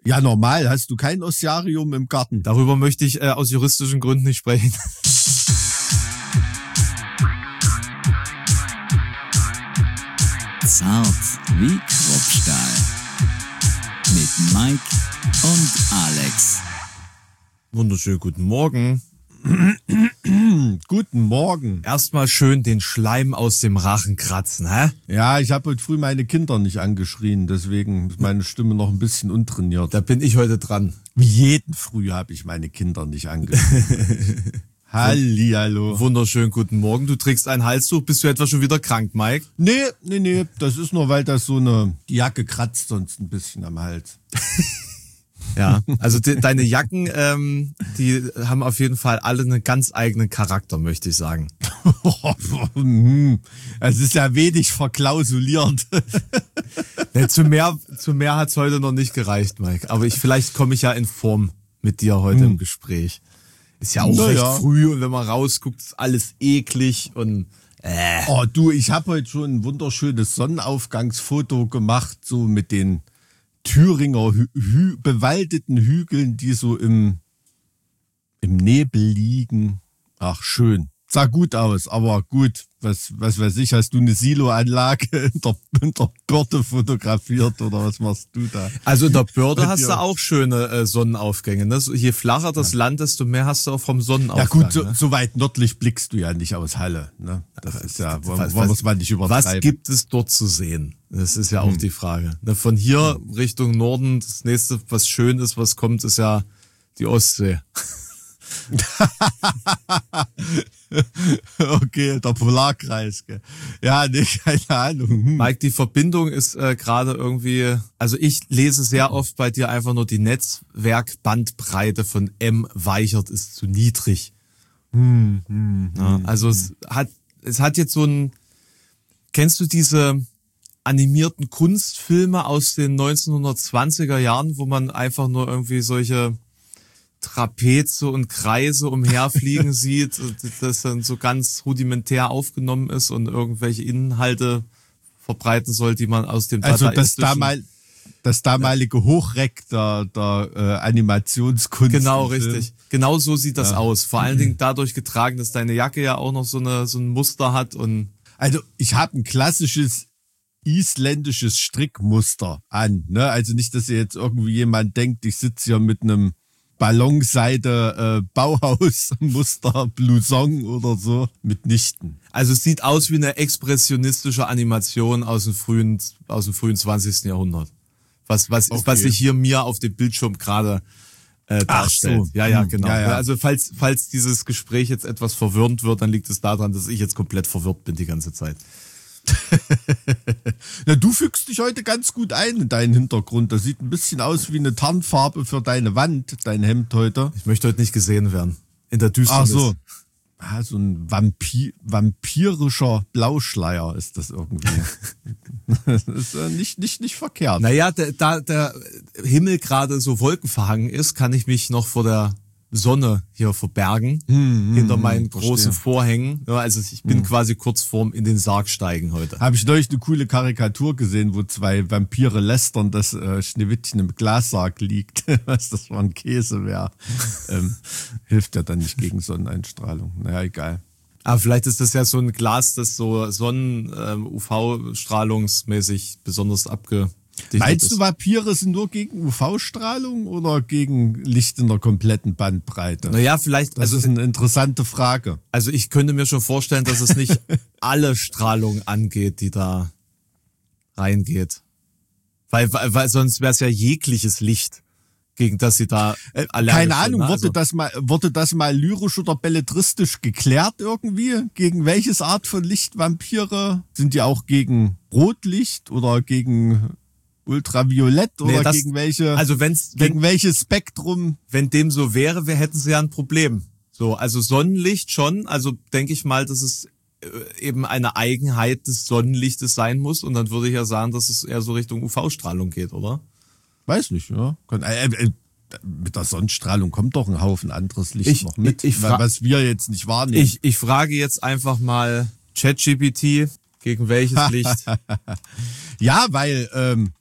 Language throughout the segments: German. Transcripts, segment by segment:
Ja, normal. Hast du kein Ostiarium im Garten? Darüber möchte ich aus juristischen Gründen nicht sprechen. Zart wie Kruppstahl. Mit Mike und Alex. Wunderschönen guten Morgen. Guten Morgen. Erstmal schön den Schleim aus dem Rachen kratzen, hä? Ja, ich habe heute früh meine Kinder nicht angeschrien, deswegen ist meine Stimme noch ein bisschen untrainiert. Da bin ich heute dran. Wie jeden Früh habe ich meine Kinder nicht angeschrien. Hallihallo. Wunderschönen guten Morgen. Du trägst ein Halstuch. Bist du etwa schon wieder krank, Mike? Nee. Das ist nur, weil das die Jacke kratzt sonst ein bisschen am Hals. Ja, also deine Jacken, die haben auf jeden Fall alle einen ganz eigenen Charakter, möchte ich sagen. Es ist ja wenig verklausuliert. Nee, zu mehr hat's heute noch nicht gereicht, Mike. Aber vielleicht komme ich ja in Form mit dir heute im Gespräch. Ist ja auch recht früh und wenn man rausguckt, ist alles eklig und Oh du, ich habe heute schon ein wunderschönes Sonnenaufgangsfoto gemacht, so mit den Thüringer bewaldeten Hügeln, die so im Nebel liegen. Ach, schön. Sah gut aus, aber gut, was weiß ich, hast du eine Siloanlage in der Börde fotografiert oder was machst du da? Also in der Börde hast du auch schöne Sonnenaufgänge. Ne? Je flacher das Land, desto mehr hast du auch vom Sonnenaufgang. Ja gut, so weit nördlich blickst du ja nicht aus Halle. Ne? Das ist ja, wollen wir es mal nicht übertreiben. Was gibt es dort zu sehen? Das ist ja auch die Frage. Ne? Von hier Richtung Norden, das nächste, was schön ist, was kommt, ist ja die Ostsee. Okay, der Polarkreis. Gell. Ja, nee, keine Ahnung. Mike, die Verbindung ist gerade irgendwie, also ich lese sehr oft bei dir einfach nur die Netzwerkbandbreite von M Weichert ist zu niedrig. Ja, also es hat jetzt so kennst du diese animierten Kunstfilme aus den 1920er Jahren, wo man einfach nur irgendwie solche Trapeze und Kreise umherfliegen sieht, das dann so ganz rudimentär aufgenommen ist und irgendwelche Inhalte verbreiten soll, die man aus dem dadaistischen... Das damalige Hochreck der Animationskunst. Genau, richtig. Genau so sieht das aus. Vor allen Dingen dadurch getragen, dass deine Jacke ja auch noch so ein Muster hat. Also ich habe ein klassisches isländisches Strickmuster an. Ne? Also nicht, dass jetzt irgendwie jemand denkt, ich sitze hier mit einem Ballonseide Bauhausmuster Blouson oder so, mitnichten. Also es sieht aus wie eine expressionistische Animation aus dem frühen 20. Jahrhundert. Was sich hier mir auf dem Bildschirm gerade darstellt. Ach so. Ja, genau. Ja. Also falls dieses Gespräch jetzt etwas verwirrend wird, dann liegt es daran, dass ich jetzt komplett verwirrt bin die ganze Zeit. Na, du fügst dich heute ganz gut ein in deinen Hintergrund. Das sieht ein bisschen aus wie eine Tarnfarbe für deine Wand, dein Hemd heute. Ich möchte heute nicht gesehen werden. In der Düsternis. Ach so. So ein vampirischer Blauschleier ist das irgendwie. Das ist nicht verkehrt. Naja, da der Himmel gerade so wolkenverhangen ist, kann ich mich noch vor der Sonne hier verbergen, hinter meinen großen Vorhängen. Ja, also ich bin quasi kurz vorm in den Sarg steigen heute. Habe ich neulich eine coole Karikatur gesehen, wo zwei Vampire lästern, dass Schneewittchen im Glassarg liegt. Was das für ein Käse wäre. Hilft ja dann nicht gegen Sonneneinstrahlung. Naja, egal. Aber vielleicht ist das ja so ein Glas, das so Sonnen-UV-strahlungsmäßig besonders abgedichtet Meinst du, ist. Vampire sind nur gegen UV-Strahlung oder gegen Licht in der kompletten Bandbreite? Naja, vielleicht. Das ist eine interessante Frage. Also ich könnte mir schon vorstellen, dass es nicht alle Strahlung angeht, die da reingeht. Weil sonst wäre es ja jegliches Licht, gegen das sie da allergisch Keine Ahnung, sind, ne? wurde das mal lyrisch oder belletristisch geklärt irgendwie? Gegen welches Art von Licht Vampire? Sind die auch gegen Rotlicht oder gegen Ultraviolett oder gegen welches Spektrum? Wenn dem so wäre, hätten sie ja ein Problem. So, also Sonnenlicht schon, also denke ich mal, dass es eben eine Eigenheit des Sonnenlichtes sein muss und dann würde ich ja sagen, dass es eher so Richtung UV-Strahlung geht, oder? Weiß nicht, ja. Mit der Sonnenstrahlung kommt doch ein Haufen anderes Licht noch mit, was wir jetzt nicht wahrnehmen. Ich frage jetzt einfach mal ChatGPT, gegen welches Licht? Ja, weil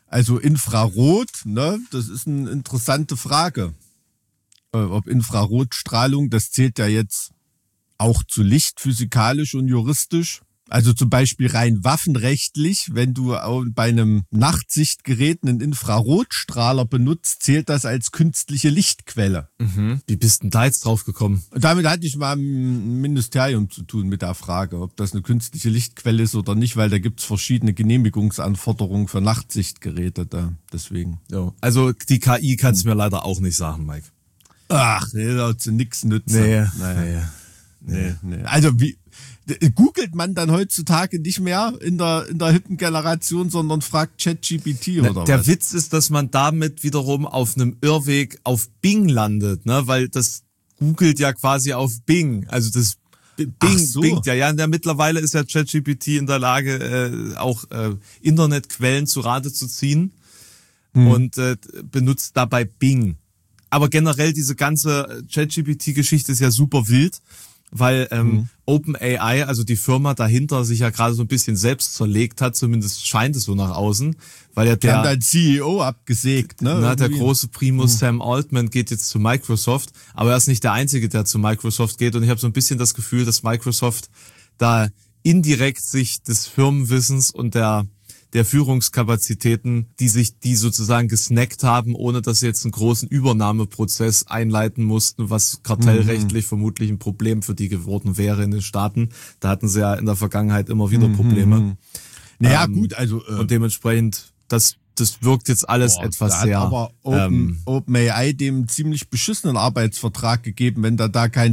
Also Infrarot, ne, das ist eine interessante Frage. Ob Infrarotstrahlung, das zählt ja jetzt auch zu Licht, physikalisch und juristisch. Also zum Beispiel rein waffenrechtlich, wenn du bei einem Nachtsichtgerät einen Infrarotstrahler benutzt, zählt das als künstliche Lichtquelle. Mhm. Wie bist denn da jetzt drauf gekommen? Damit hatte ich mal im Ministerium zu tun mit der Frage, ob das eine künstliche Lichtquelle ist oder nicht, weil da gibt's verschiedene Genehmigungsanforderungen für Nachtsichtgeräte da. Deswegen. Ja. Also die KI kannst du mir leider auch nicht sagen, Mike. Ach, nee, da zu nix nützen. Nee. Also wie googelt man dann heutzutage nicht mehr in der hippen Generation, sondern fragt ChatGPT oder Der was? Witz ist, dass man damit wiederum auf einem Irrweg auf Bing landet, ne? Weil das googelt ja quasi auf Bing. Also das Ach so. Bingt ja. Mittlerweile ist ja ChatGPT in der Lage, auch Internetquellen zu Rate zu ziehen und benutzt dabei Bing. Aber generell diese ganze ChatGPT-Geschichte ist ja super wild, weil OpenAI, also die Firma dahinter, sich ja gerade so ein bisschen selbst zerlegt hat, zumindest scheint es so nach außen, weil ja Der haben da CEO abgesägt, ne? der große Primus Sam Altman geht jetzt zu Microsoft, aber er ist nicht der Einzige, der zu Microsoft geht und ich habe so ein bisschen das Gefühl, dass Microsoft da indirekt sich des Firmenwissens und der Führungskapazitäten, die sozusagen gesnackt haben, ohne dass sie jetzt einen großen Übernahmeprozess einleiten mussten, was kartellrechtlich vermutlich ein Problem für die geworden wäre in den Staaten. Da hatten sie ja in der Vergangenheit immer wieder Probleme. Naja, gut, also und dementsprechend, das wirkt jetzt alles etwas da sehr. hat aber OpenAI dem ziemlich beschissenen Arbeitsvertrag gegeben, wenn da kein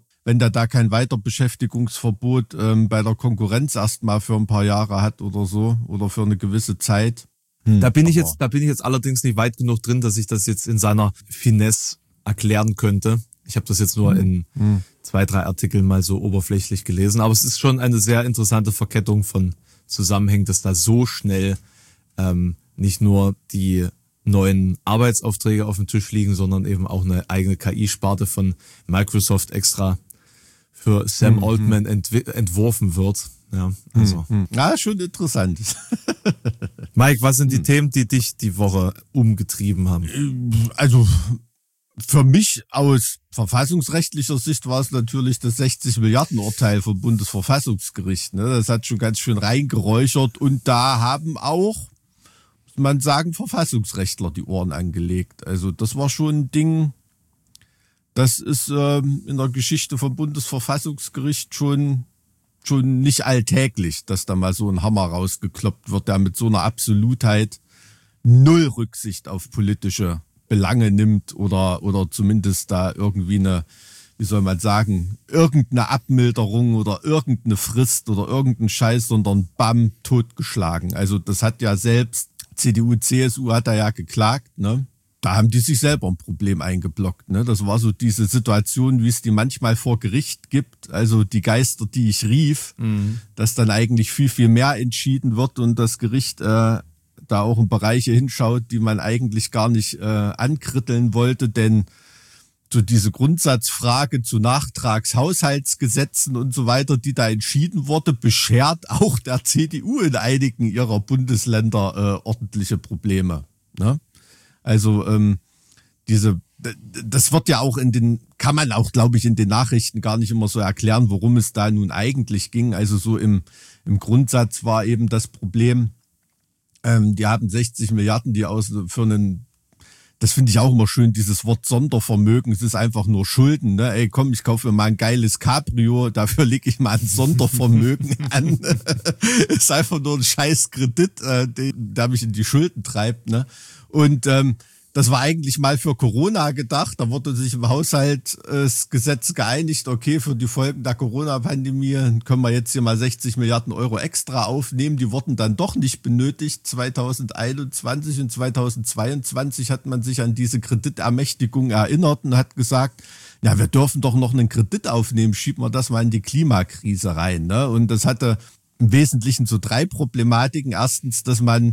Weiterbeschäftigungsverbot bei der Konkurrenz erstmal für ein paar Jahre hat oder so oder für eine gewisse Zeit. Da bin ich jetzt allerdings nicht weit genug drin, dass ich das jetzt in seiner Finesse erklären könnte. Ich habe das jetzt nur in 2, 3 Artikeln mal so oberflächlich gelesen, aber es ist schon eine sehr interessante Verkettung von Zusammenhängen, dass da so schnell nicht nur die neuen Arbeitsaufträge auf dem Tisch liegen, sondern eben auch eine eigene KI-Sparte von Microsoft extra für Sam Altman entworfen wird. Ja, also. Ja, schon interessant. Mike, was sind die Themen, die dich die Woche umgetrieben haben? Also für mich aus verfassungsrechtlicher Sicht war es natürlich das 60-Milliarden-Urteil vom Bundesverfassungsgericht. Ne? Das hat schon ganz schön reingeräuchert und da haben auch, muss man sagen, Verfassungsrechtler die Ohren angelegt. Also das war schon ein Ding, das ist in der Geschichte vom Bundesverfassungsgericht schon nicht alltäglich, dass da mal so ein Hammer rausgekloppt wird, der mit so einer Absolutheit null Rücksicht auf politische Belange nimmt oder zumindest da irgendwie eine, wie soll man sagen, irgendeine Abmilderung oder irgendeine Frist oder irgendeinen Scheiß, sondern bam, totgeschlagen. Also das hat ja selbst CDU, CSU hat da ja geklagt, ne? Da haben die sich selber ein Problem eingeblockt, ne? Das war so diese Situation, wie es die manchmal vor Gericht gibt, also die Geister, die ich rief, dass dann eigentlich viel, viel mehr entschieden wird und das Gericht da auch in Bereiche hinschaut, die man eigentlich gar nicht ankritteln wollte, denn so diese Grundsatzfrage zu Nachtragshaushaltsgesetzen und so weiter, die da entschieden wurde, beschert auch der CDU in einigen ihrer Bundesländer ordentliche Probleme, ne? Also das wird ja auch kann man auch, glaube ich, in den Nachrichten gar nicht immer so erklären, worum es da nun eigentlich ging. Also so im Grundsatz war eben das Problem, die haben 60 Milliarden, das finde ich auch immer schön, dieses Wort Sondervermögen, es ist einfach nur Schulden, ne? Ey, komm, ich kaufe mir mal ein geiles Cabrio, dafür lege ich mal ein Sondervermögen an. Ist einfach nur ein scheiß Kredit, der mich in die Schulden treibt, ne? Und das war eigentlich mal für Corona gedacht. Da wurde sich im Haushaltsgesetz geeinigt, okay, für die Folgen der Corona-Pandemie können wir jetzt hier mal 60 Milliarden Euro extra aufnehmen. Die wurden dann doch nicht benötigt. 2021 und 2022 hat man sich an diese Kreditermächtigung erinnert und hat gesagt, ja, wir dürfen doch noch einen Kredit aufnehmen, schieben wir das mal in die Klimakrise rein, ne? Und das hatte im Wesentlichen so 3 Problematiken. Erstens, dass man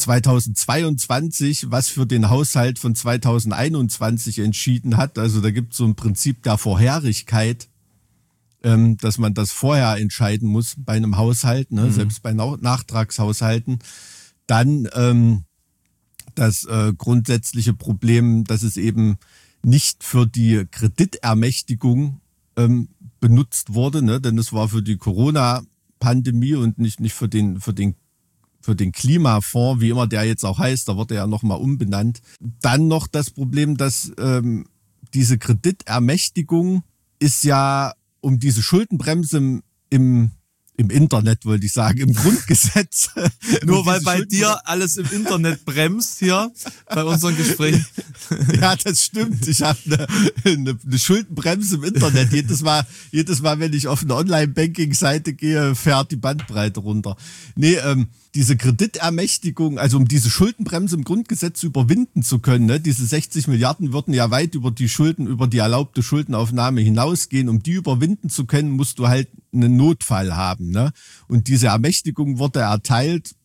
2022 was für den Haushalt von 2021 entschieden hat. Also da gibt es so ein Prinzip der Vorherigkeit, dass man das vorher entscheiden muss bei einem Haushalt, ne? Selbst bei Nachtragshaushalten. Dann das grundsätzliche Problem, dass es eben nicht für die Kreditermächtigung benutzt wurde, ne? Denn es war für die Corona-Pandemie und nicht für den Klimafonds, wie immer der jetzt auch heißt, da wurde ja nochmal umbenannt. Dann noch das Problem, dass diese Kreditermächtigung ist ja um diese Schuldenbremse im Internet, wollte ich sagen, im Grundgesetz. Nur weil bei dir alles im Internet bremst hier bei unseren Gesprächen. Ja, das stimmt. Ich habe eine Schuldenbremse im Internet. Jedes Mal, wenn ich auf eine Online-Banking-Seite gehe, fährt die Bandbreite runter. Nee, diese Kreditermächtigung, also um diese Schuldenbremse im Grundgesetz überwinden zu können, ne, diese 60 Milliarden würden ja weit über die erlaubte Schuldenaufnahme hinausgehen. Um die überwinden zu können, musst du halt einen Notfall haben, ne? Und diese Ermächtigung wurde erteilt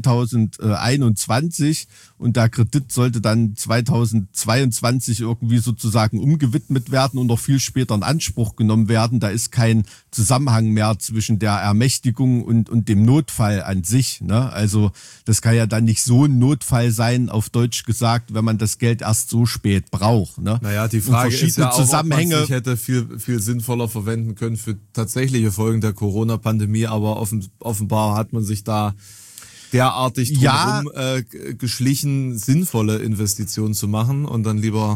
2021 und der Kredit sollte dann 2022 irgendwie sozusagen umgewidmet werden und noch viel später in Anspruch genommen werden. Da ist kein Zusammenhang mehr zwischen der Ermächtigung und dem Notfall an sich, ne? Also das kann ja dann nicht so ein Notfall sein, auf Deutsch gesagt, wenn man das Geld erst so spät braucht, ne? Naja, die Frage ist ja auch, Zusammenhänge, ob man es hätte viel sinnvoller verwenden können für tatsächliche Folgen der Corona-Pandemie, aber offenbar hat man sich da derartig drumherum geschlichen, sinnvolle Investitionen zu machen und dann lieber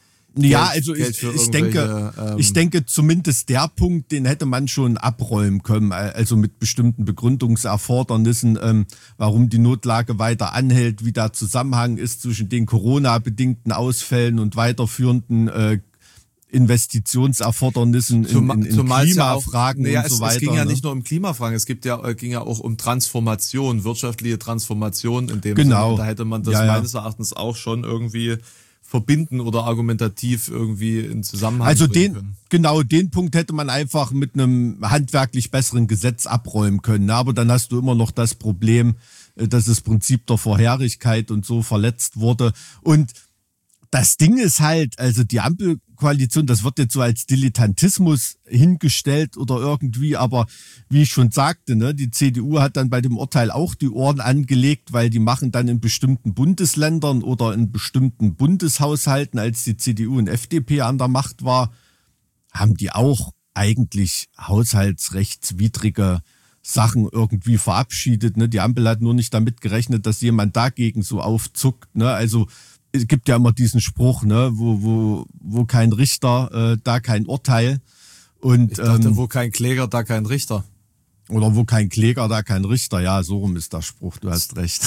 ich denke zumindest der Punkt, den hätte man schon abräumen können, also mit bestimmten Begründungserfordernissen, warum die Notlage weiter anhält, wie der Zusammenhang ist zwischen den Corona-bedingten Ausfällen und weiterführenden Investitionserfordernissen in Klimafragen und so weiter. Es ging ja nicht nur um Klimafragen, ging ja auch um Transformation, wirtschaftliche Transformation in dem Sinne. Da hätte man das meines Erachtens auch schon irgendwie verbinden oder argumentativ irgendwie in Zusammenhang bringen können. Den Punkt hätte man einfach mit einem handwerklich besseren Gesetz abräumen können. Aber dann hast du immer noch das Problem, dass das Prinzip der Vorherigkeit und so verletzt wurde. Und das Ding ist halt, also die Ampelkoalition, das wird jetzt so als Dilettantismus hingestellt oder irgendwie, aber wie ich schon sagte, ne, die CDU hat dann bei dem Urteil auch die Ohren angelegt, weil die machen dann in bestimmten Bundesländern oder in bestimmten Bundeshaushalten, als die CDU und FDP an der Macht war, haben die auch eigentlich haushaltsrechtswidrige Sachen irgendwie verabschiedet. Ne? Die Ampel hat nur nicht damit gerechnet, dass jemand dagegen so aufzuckt. Ne? Also es gibt ja immer diesen Spruch, ne, wo kein Richter, da kein Urteil. Und ich dachte, wo kein Kläger, da kein Richter. Oder wo kein Kläger, da kein Richter. Ja, so rum ist der Spruch, du hast recht.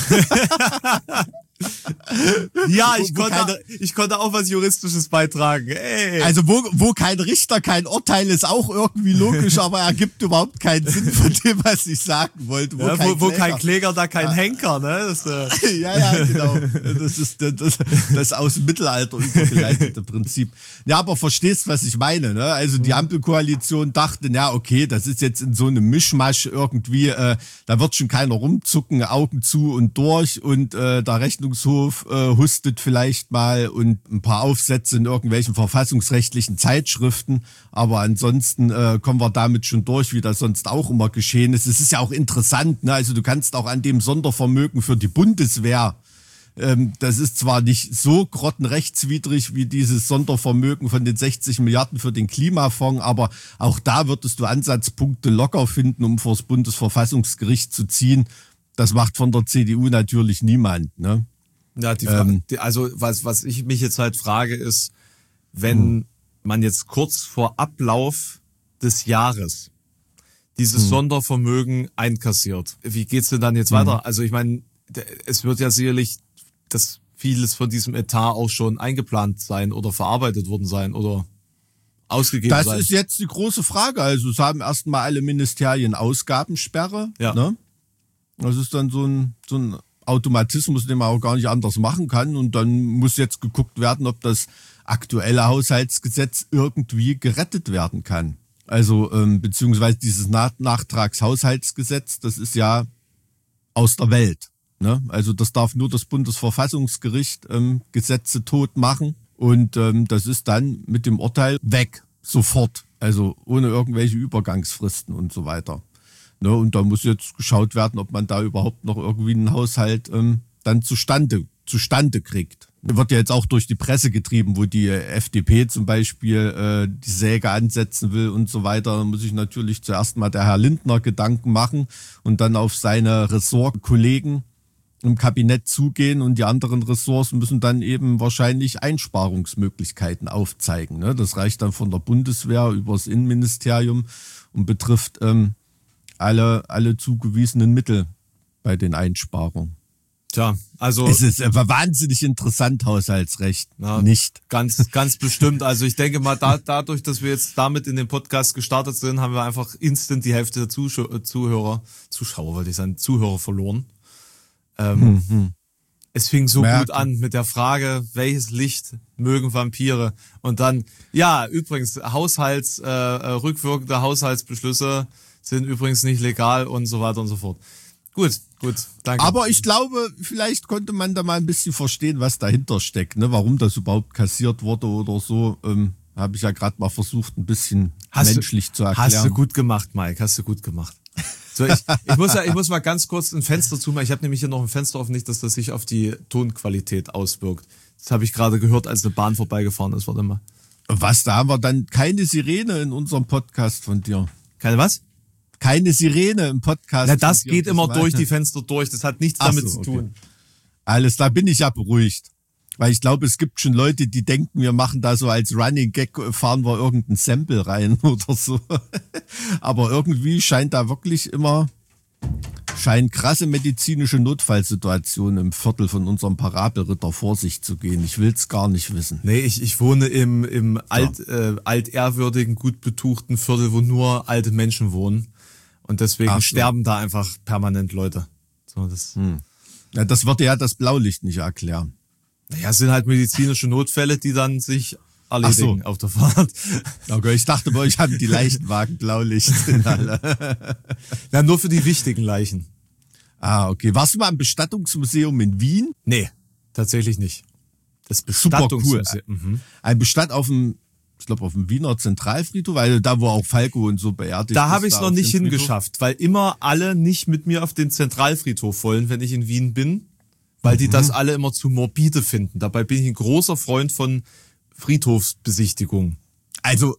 Ja, ich konnte auch was Juristisches beitragen. Ey. Also wo kein Richter, kein Urteil ist auch irgendwie logisch, aber ergibt überhaupt keinen Sinn von dem, was ich sagen wollte. Wo kein Kläger, da kein Henker, ne? Ja, genau. Das ist das aus dem Mittelalter übergeleitete Prinzip. Ja, aber verstehst, was ich meine, ne? Also die Ampelkoalition dachte, ja, okay, das ist jetzt in so einem Mischmasch irgendwie, da wird schon keiner rumzucken, Augen zu und durch und der Rechnungshof hustet vielleicht mal und ein paar Aufsätze in irgendwelchen verfassungsrechtlichen Zeitschriften, aber ansonsten kommen wir damit schon durch, wie das sonst auch immer geschehen ist. Es ist ja auch interessant, ne? Also du kannst auch an dem Sondervermögen für die Bundeswehr, das ist zwar nicht so grottenrechtswidrig wie dieses Sondervermögen von den 60 Milliarden für den Klimafonds, aber auch da würdest du Ansatzpunkte locker finden, um vor das Bundesverfassungsgericht zu ziehen. Das macht von der CDU natürlich niemand, ne? Ja, die Frage, also was ich mich jetzt halt frage ist, wenn man jetzt kurz vor Ablauf des Jahres dieses Sondervermögen einkassiert, wie geht's denn dann jetzt weiter? Also ich meine, es wird ja sicherlich, dass vieles von diesem Etat auch schon eingeplant sein oder verarbeitet worden sein oder ausgegeben sein. Das ist jetzt die große Frage. Also es haben erstmal alle Ministerien Ausgabensperre, ne? Das ist dann so ein Automatismus, den man auch gar nicht anders machen kann. Und dann muss jetzt geguckt werden, ob das aktuelle Haushaltsgesetz irgendwie gerettet werden kann. Also beziehungsweise dieses Nachtragshaushaltsgesetz, das ist ja aus der Welt. Ne? Also das darf nur das Bundesverfassungsgericht Gesetze tot machen. Und das ist dann mit dem Urteil weg, sofort. Also ohne irgendwelche Übergangsfristen und so weiter. Ne, und da muss jetzt geschaut werden, ob man da überhaupt noch irgendwie einen Haushalt dann zustande kriegt. Wird ja jetzt auch durch die Presse getrieben, wo die FDP zum Beispiel die Säge ansetzen will und so weiter. Da muss sich natürlich zuerst mal der Herr Lindner Gedanken machen und dann auf seine Ressortkollegen im Kabinett zugehen, und die anderen Ressorts müssen dann eben wahrscheinlich Einsparungsmöglichkeiten aufzeigen. Ne? Das reicht dann von der Bundeswehr über das Innenministerium und betrifft alle zugewiesenen Mittel bei den Einsparungen. Tja, also es ist wahnsinnig interessant, Haushaltsrecht. Ja, nicht. Ganz bestimmt. Also ich denke mal, dadurch, dass wir jetzt damit in den Podcast gestartet sind, haben wir einfach instant die Hälfte der Zuhörer verloren. Es fing so gut an mit der Frage, welches Licht mögen Vampire? Und dann, ja, übrigens, rückwirkende Haushaltsbeschlüsse sind übrigens nicht legal und so weiter und so fort. Gut, danke. Aber ich glaube, vielleicht konnte man da mal ein bisschen verstehen, was dahinter steckt, ne? Warum das überhaupt kassiert wurde oder so. Habe ich ja gerade mal versucht, ein bisschen menschlich zu erklären. Hast du gut gemacht, Mike, hast du gut gemacht. So, ich muss mal ganz kurz ein Fenster zumachen. Ich habe nämlich hier noch ein Fenster offen, nicht, dass das sich auf die Tonqualität auswirkt. Das habe ich gerade gehört, als eine Bahn vorbeigefahren ist. Warte mal. Was, da haben wir dann keine Sirene in unserem Podcast von dir? Keine was? Keine Sirene im Podcast. Na, das geht immer durch die Fenster durch. Das hat nichts damit zu tun. Alles, da bin ich ja beruhigt. Weil ich glaube, es gibt schon Leute, die denken, wir machen da so als Running Gag, fahren wir irgendein Sample rein oder so. Aber irgendwie scheint krasse medizinische Notfallsituationen im Viertel von unserem Parabelritter vor sich zu gehen. Ich will's gar nicht wissen. Nee, ich wohne im altehrwürdigen, gut betuchten Viertel, wo nur alte Menschen wohnen. Und deswegen sterben da einfach permanent Leute. So, Ja, das würde ja das Blaulicht nicht erklären. Naja, es sind halt medizinische Notfälle, die dann sich erledigen auf der Fahrt. Okay, ich dachte, bei euch haben die Leichenwagen Blaulicht drin alle. Ja, nur für die wichtigen Leichen. Ah, okay. Warst du mal im Bestattungsmuseum in Wien? Nee, tatsächlich nicht. Das Super cool. Ein Ich glaube auf dem Wiener Zentralfriedhof, weil da wo auch Falco und so beerdigt ist. Da habe ich es noch nicht hingeschafft, weil immer alle nicht mit mir auf den Zentralfriedhof wollen, wenn ich in Wien bin, weil die das alle immer zu morbide finden. Dabei bin ich ein großer Freund von Friedhofsbesichtigung. Also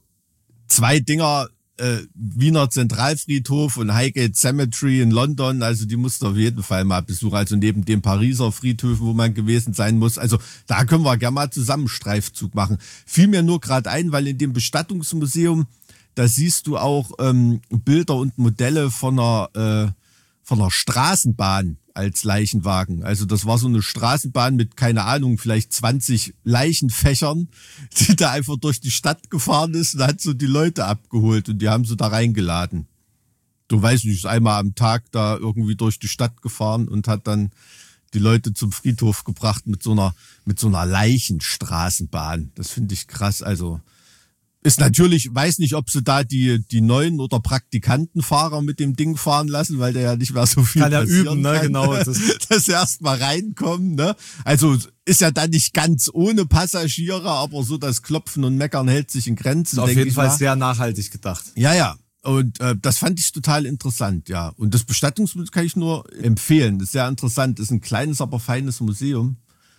2 Dinger, Wiener Zentralfriedhof und Highgate Cemetery in London, also die musst du auf jeden Fall mal besuchen. Also neben dem Pariser Friedhöfen, wo man gewesen sein muss. Also da können wir gerne mal zusammen Streifzug machen. Fiel mir nur gerade ein, weil in dem Bestattungsmuseum, da siehst du auch Bilder und Modelle von einer Straßenbahn als Leichenwagen. Also das war so eine Straßenbahn mit, keine Ahnung, vielleicht 20 Leichenfächern, die da einfach durch die Stadt gefahren ist und hat so die Leute abgeholt und die haben sie da reingeladen. Du weißt nicht, ist einmal am Tag da irgendwie durch die Stadt gefahren und hat dann die Leute zum Friedhof gebracht mit so einer Leichenstraßenbahn. Das finde ich krass. Also ist natürlich, weiß nicht, ob sie da die neuen oder Praktikantenfahrer mit dem Ding fahren lassen, weil der ja nicht mehr so viel kann. Ja üben, ne, genau. Dass sie erst mal reinkommen, ne. Also ist ja dann nicht ganz ohne Passagiere, aber so das Klopfen und Meckern hält sich in Grenzen. Ist auf jeden Fall sehr nachhaltig gedacht. Ja. Und das fand ich total interessant, ja. Und das Bestattungsmuseum kann ich nur empfehlen. Das ist sehr interessant. Das ist ein kleines, aber feines Museum.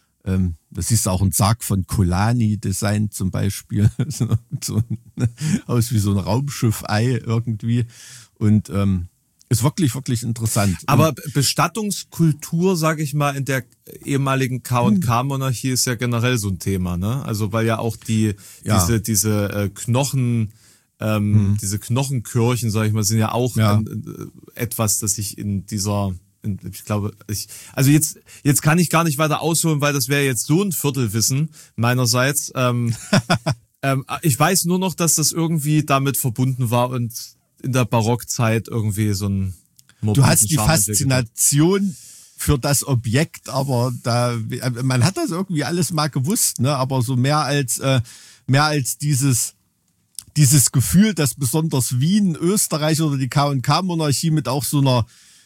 Das ist auch ein Sarg von Colani designt zum Beispiel. Aus wie so ein Raumschiff-Ei irgendwie. Und ist wirklich, wirklich interessant. Aber Bestattungskultur, sag ich mal, in der ehemaligen K&K-Monarchie ist ja generell so ein Thema, ne? Also weil ja auch diese Knochen, diese Knochenkirchen, sag ich mal, sind ja auch etwas, das sich in dieser, ich glaube, also jetzt kann ich gar nicht weiter ausholen, weil das wäre jetzt so ein Viertelwissen meinerseits. Ich weiß nur noch, dass das irgendwie damit verbunden war und in der Barockzeit irgendwie so ein Du hast die Faszination für das Objekt, aber man hat das irgendwie alles mal gewusst, ne? Aber so mehr als dieses Gefühl, dass besonders Wien, Österreich oder die K&K-Monarchie mit auch so einer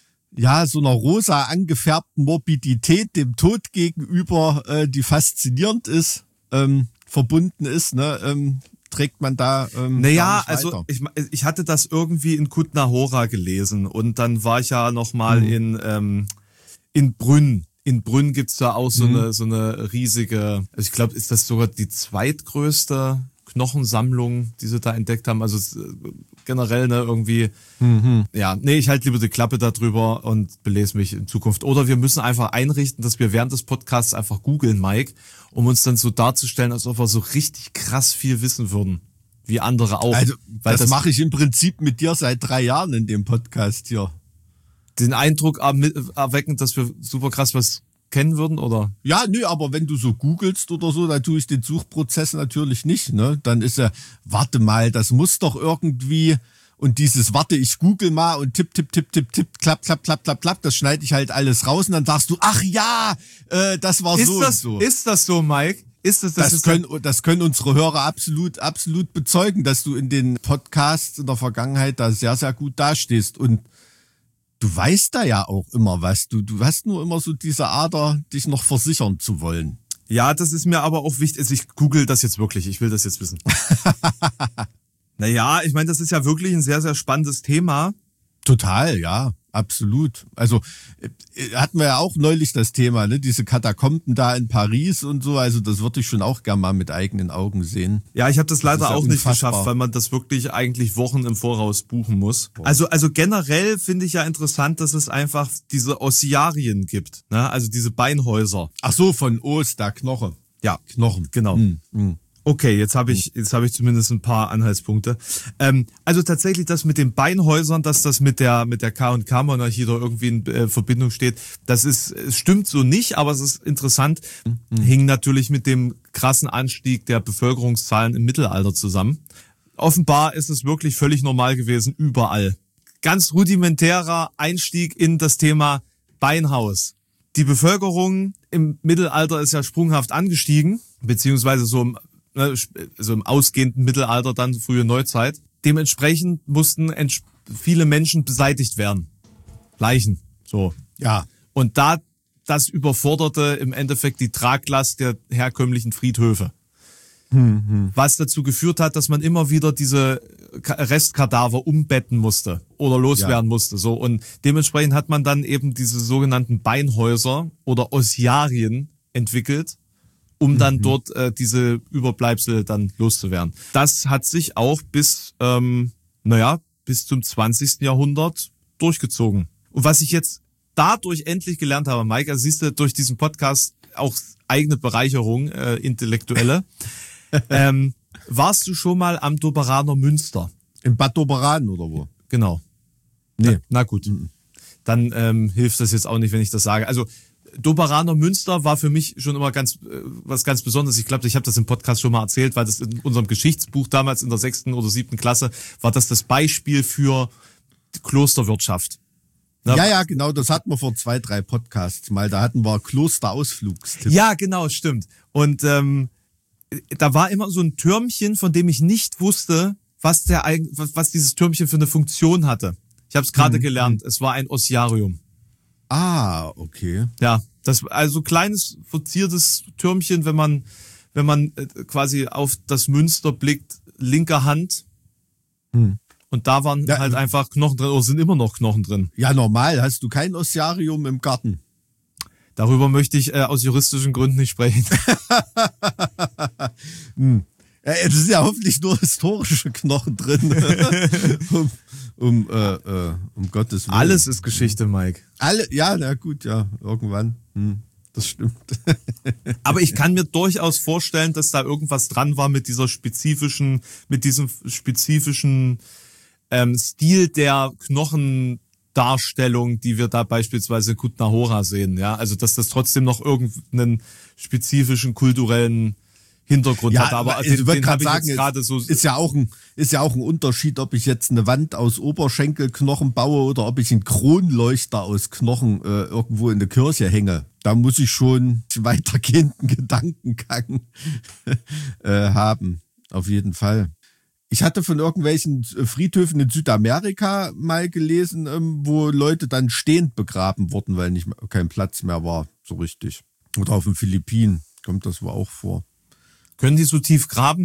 rosa angefärbten Morbidität dem Tod gegenüber, die faszinierend ist, verbunden ist, ne? Trägt man da naja, also ich hatte das irgendwie in Kutna Hora gelesen und dann war ich ja noch mal in Brünn In Brünn gibt's da auch so eine riesige, also ich glaube, ist das sogar die zweitgrößte Knochensammlung, die sie da entdeckt haben. Also generell irgendwie, ja, nee, ich halte lieber die Klappe darüber und belese mich in Zukunft. Oder wir müssen einfach einrichten, dass wir während des Podcasts einfach googeln, Mike, um uns dann so darzustellen, als ob wir so richtig krass viel wissen würden. Wie andere auch. Also, weil das mache ich im Prinzip mit dir seit 3 Jahren in dem Podcast hier. Den Eindruck erwecken, dass wir super krass was kennen würden, oder? Ja, nö, aber wenn du so googelst oder so, dann tue ich den Suchprozess natürlich nicht, ne? Dann ist ja, warte mal, das muss doch irgendwie, und dieses, warte, ich google mal und tipp, klapp, das schneide ich halt alles raus und dann sagst du, ach ja, das war so und so. Ist das so, Mike? Das können unsere Hörer absolut bezeugen, dass du in den Podcasts in der Vergangenheit da sehr, sehr gut dastehst. Und du weißt da ja auch immer was. Du hast nur immer so diese Ader, dich noch versichern zu wollen. Ja, das ist mir aber auch wichtig. Also ich google das jetzt wirklich. Ich will das jetzt wissen. Naja, ich meine, das ist ja wirklich ein sehr, sehr spannendes Thema. Total, ja, absolut. Also hatten wir ja auch neulich das Thema, ne? Diese Katakomben da in Paris und so. Also das würde ich schon auch gerne mal mit eigenen Augen sehen. Ja, ich habe das leider ist ja auch nicht unfassbar. geschafft, weil man das wirklich eigentlich Wochen im Voraus buchen muss. Also generell finde ich ja interessant, dass es einfach diese Ossiarien gibt, ne? Also diese Beinhäuser. Ach so, von Ost, da Knochen. Ja, Knochen. genau. Okay, jetzt habe ich zumindest ein paar Anhaltspunkte. Also tatsächlich das mit den Beinhäusern, dass das mit der K&K-Monarchie da irgendwie in Verbindung steht, es stimmt so nicht, aber es ist interessant, hing natürlich mit dem krassen Anstieg der Bevölkerungszahlen im Mittelalter zusammen. Offenbar ist es wirklich völlig normal gewesen, überall. Ganz rudimentärer Einstieg in das Thema Beinhaus. Die Bevölkerung im Mittelalter ist ja sprunghaft angestiegen, beziehungsweise so im ausgehenden Mittelalter, dann frühe Neuzeit. Dementsprechend mussten viele Menschen beseitigt werden. Leichen, so. Ja. Und das überforderte im Endeffekt die Traglast der herkömmlichen Friedhöfe. Was dazu geführt hat, dass man immer wieder diese Restkadaver umbetten musste oder loswerden musste. So. Und dementsprechend hat man dann eben diese sogenannten Beinhäuser oder Ossiarien entwickelt, um dann dort diese Überbleibsel dann loszuwerden. Das hat sich auch bis zum 20. Jahrhundert durchgezogen. Und was ich jetzt dadurch endlich gelernt habe, Mike, also siehst du durch diesen Podcast auch eigene Bereicherung, intellektuelle, warst du schon mal am Doberaner Münster? In Bad Doberan oder wo? Genau. Nee. Na gut. Dann hilft das jetzt auch nicht, wenn ich das sage. Also Doberaner Münster war für mich schon immer was ganz Besonderes. Ich glaube, ich habe das im Podcast schon mal erzählt, weil das in unserem Geschichtsbuch damals in der 6. oder 7. Klasse war das Beispiel für die Klosterwirtschaft. Ja, genau, das hatten wir vor 2, 3 Podcasts mal. Da hatten wir Klosterausflugstipps. Ja, genau, stimmt. Und da war immer so ein Türmchen, von dem ich nicht wusste, was dieses Türmchen für eine Funktion hatte. Ich habe es gerade gelernt. Es war ein Ossiarium. Ah, okay. Ja, also kleines verziertes Türmchen, wenn man quasi auf das Münster blickt, linker Hand. Und da waren halt einfach Knochen drin, oder sind immer noch Knochen drin. Ja, normal. Hast du kein Ossiarium im Garten? Darüber möchte ich aus juristischen Gründen nicht sprechen. Es ist ja hoffentlich nur historische Knochen drin. um Gottes Willen. Alles ist Geschichte, Mike. Ja, na gut, ja, irgendwann. Das stimmt. Aber ich kann mir durchaus vorstellen, dass da irgendwas dran war mit diesem spezifischen Stil der Knochendarstellung, die wir da beispielsweise in Kutna Hora sehen. Ja, also dass das trotzdem noch irgendeinen spezifischen kulturellen Hintergrund hat. Aber ich würde den habe gerade ich jetzt sagen, gerade so. ist ja auch ein Unterschied, ob ich jetzt eine Wand aus Oberschenkelknochen baue oder ob ich einen Kronleuchter aus Knochen irgendwo in der Kirche hänge. Da muss ich schon einen weitergehenden Gedankengang haben. Auf jeden Fall. Ich hatte von irgendwelchen Friedhöfen in Südamerika mal gelesen, wo Leute dann stehend begraben wurden, weil kein Platz mehr war, so richtig. Oder auf den Philippinen kommt das wohl auch vor. Können die so tief graben?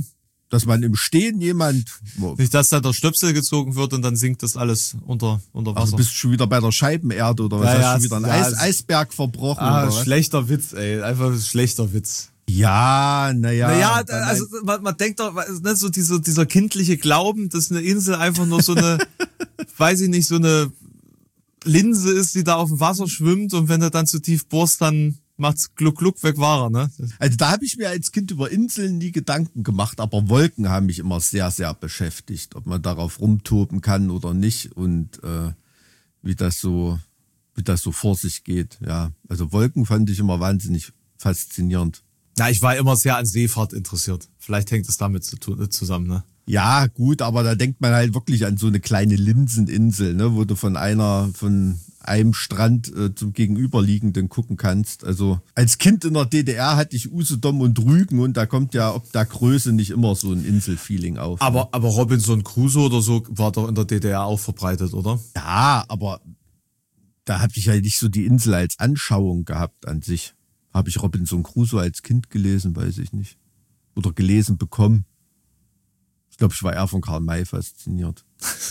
Dass man im Stehen Nicht, dass da der Stöpsel gezogen wird und dann sinkt das alles unter Wasser. Also bist du schon wieder bei der Scheibenerde oder was? Ja, Hast du schon wieder einen Eisberg verbrochen? Oder was? Schlechter Witz, ey. Einfach ein schlechter Witz. Ja, naja. Also man denkt doch, ne, so dieser kindliche Glauben, dass eine Insel einfach nur so eine, weiß ich nicht, so eine Linse ist, die da auf dem Wasser schwimmt und wenn du dann zu tief bohrst, dann macht's gluck gluck, weg war er, ne? Also da habe ich mir als Kind über Inseln nie Gedanken gemacht, aber Wolken haben mich immer sehr, sehr beschäftigt, ob man darauf rumtoben kann oder nicht und wie das so vor sich geht. Ja, also Wolken fand ich immer wahnsinnig faszinierend. Ja, ich war immer sehr an Seefahrt interessiert. Vielleicht hängt es damit zusammen, ne? Ja, gut, aber da denkt man halt wirklich an so eine kleine Linseninsel, ne, wo du von einem Strand zum gegenüberliegenden gucken kannst. Also als Kind in der DDR hatte ich Usedom und Rügen und da kommt ja ob der Größe nicht immer so ein Inselfeeling auf. Aber Robinson Crusoe oder so war doch in der DDR auch verbreitet, oder? Ja, aber da habe ich halt nicht so die Insel als Anschauung gehabt an sich. Habe ich Robinson Crusoe als Kind gelesen, weiß ich nicht. Oder gelesen bekommen. Ich glaube, ich war eher von Karl May fasziniert.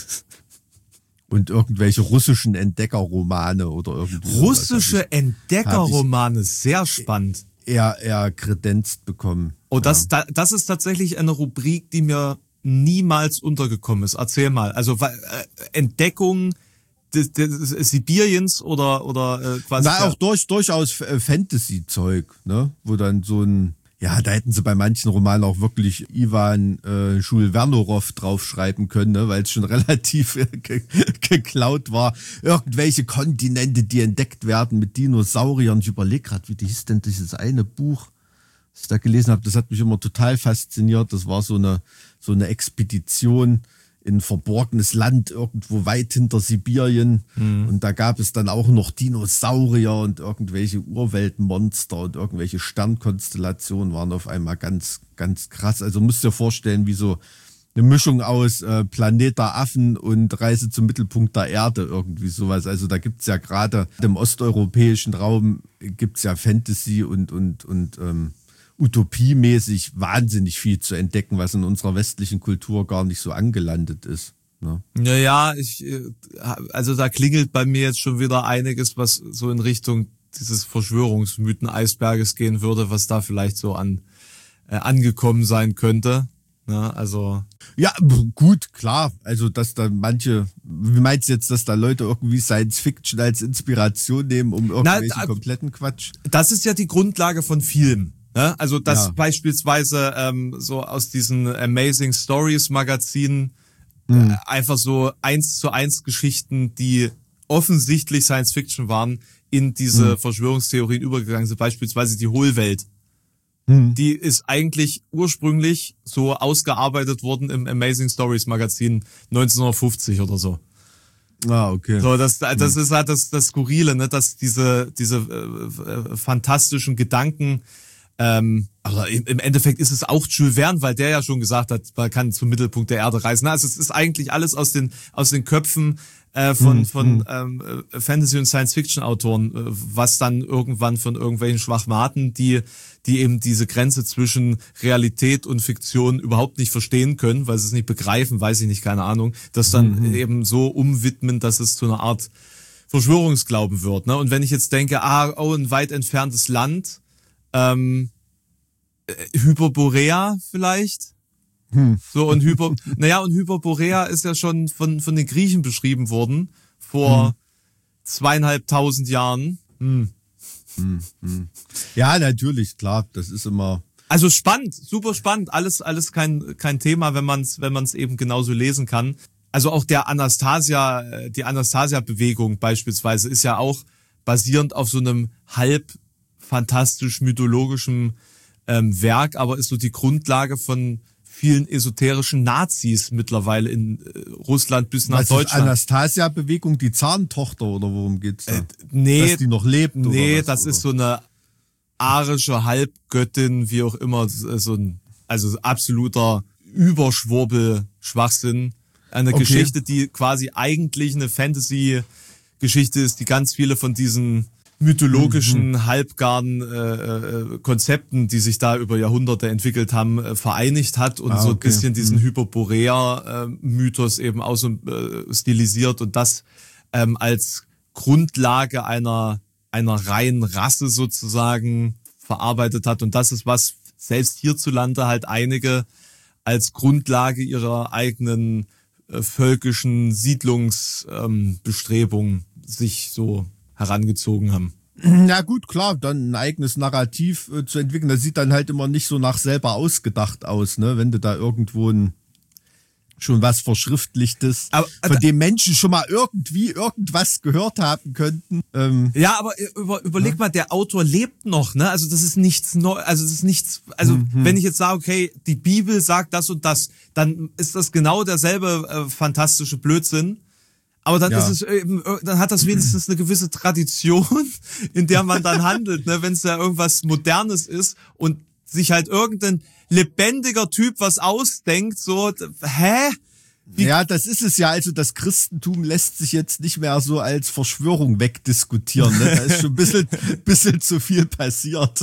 Und irgendwelche russischen Entdeckerromane oder irgendwie. Russische Entdeckerromane, sehr spannend. Eher kredenzt bekommen. Oh, das ist tatsächlich eine Rubrik, die mir niemals untergekommen ist. Erzähl mal. Also Entdeckung des Sibiriens oder quasi. Na, auch durchaus Fantasy-Zeug, ne? Wo dann so ein, ja, da hätten sie bei manchen Romanen auch wirklich Iwan Schulwernow draufschreiben können, ne? Weil es schon relativ geklaut war. Irgendwelche Kontinente, die entdeckt werden mit Dinosauriern. Ich überlege gerade, wie hieß denn dieses eine Buch, was ich da gelesen habe. Das hat mich immer total fasziniert. Das war so eine Expedition in ein verborgenes Land irgendwo weit hinter Sibirien. Und da gab es dann auch noch Dinosaurier und irgendwelche Urweltmonster und irgendwelche Sternkonstellationen waren auf einmal ganz, ganz krass. Also musst dir vorstellen, wie so eine Mischung aus Planet der Affen und Reise zum Mittelpunkt der Erde, irgendwie sowas. Also da gibt's ja gerade im osteuropäischen Raum gibt's ja Fantasy und utopiemäßig wahnsinnig viel zu entdecken, was in unserer westlichen Kultur gar nicht so angelandet ist. Ne? Naja, also da klingelt bei mir jetzt schon wieder einiges, was so in Richtung dieses Verschwörungsmythen-Eisberges gehen würde, was da vielleicht so angekommen sein könnte. Ne? Also ja, gut, klar. Also, dass da manche, wie meinst du jetzt, dass da Leute irgendwie Science Fiction als Inspiration nehmen, um irgendwelchen kompletten Quatsch? Das ist ja die Grundlage von Filmen. Ne? Also, dass beispielsweise so aus diesen Amazing Stories Magazinen einfach so 1:1 Geschichten, die offensichtlich Science Fiction waren, in diese Verschwörungstheorien übergegangen sind. Beispielsweise die Hohlwelt. Die ist eigentlich ursprünglich so ausgearbeitet worden im Amazing Stories Magazin 1950 oder so. Ah, okay. So, das ist halt das Skurrile, ne, dass diese fantastischen Gedanken, aber im Endeffekt ist es auch Jules Verne, weil der ja schon gesagt hat, man kann zum Mittelpunkt der Erde reisen. Also es ist eigentlich alles aus den Köpfen von Fantasy- und Science-Fiction-Autoren, was dann irgendwann von irgendwelchen Schwachmaten, die eben diese Grenze zwischen Realität und Fiktion überhaupt nicht verstehen können, weil sie es nicht begreifen, weiß ich nicht, keine Ahnung, das dann eben so umwidmen, dass es zu einer Art Verschwörungsglauben wird. Ne? Und wenn ich jetzt denke, ein weit entferntes Land, Hyperborea vielleicht. So, und Hyperborea ist ja schon von den Griechen beschrieben worden vor 2500 Jahren. Ja, natürlich, klar, das ist immer. Also spannend, super spannend, alles kein Thema, wenn man es eben genauso lesen kann. Also auch die Anastasia-Bewegung beispielsweise ist ja auch basierend auf so einem halb fantastisch-mythologischen Werk, aber ist so die Grundlage von vielen esoterischen Nazis mittlerweile in Russland bis nach Deutschland. Ist Anastasia-Bewegung die Zahntochter oder worum geht's da? Nee. Dass die noch lebt? Nee, oder was, das oder? ist so eine arische Halbgöttin, wie auch immer, also absoluter Überschwurbel-Schwachsinn. Eine Geschichte, die quasi eigentlich eine Fantasy-Geschichte ist, die ganz viele von diesen mythologischen, halbgaren Konzepten, die sich da über Jahrhunderte entwickelt haben, vereinigt hat und so ein bisschen diesen Hyperborea-Mythos eben auch so stilisiert und das als Grundlage einer reinen Rasse sozusagen verarbeitet hat. Und das ist, was selbst hierzulande halt einige als Grundlage ihrer eigenen völkischen Siedlungsbestrebungen sich so herangezogen haben. Na gut, klar, dann ein eigenes Narrativ zu entwickeln, das sieht dann halt immer nicht so nach selber ausgedacht aus, ne? Wenn du da irgendwo schon was Verschriftlichtes, aber, von dem Menschen schon mal irgendwie irgendwas gehört haben könnten. Ja, aber überleg mal, der Autor lebt noch, ne? Also das ist nichts Neues, also das ist nichts, also wenn ich jetzt sage, okay, die Bibel sagt das und das, dann ist das genau derselbe fantastische Blödsinn. Aber dann ist es eben, dann hat das wenigstens eine gewisse Tradition, in der man dann handelt, ne? Wenn es ja irgendwas Modernes ist und sich halt irgendein lebendiger Typ was ausdenkt, so, hä? Ja, das ist es ja. Also das Christentum lässt sich jetzt nicht mehr so als Verschwörung wegdiskutieren. Ne? Da ist schon ein bisschen zu viel passiert.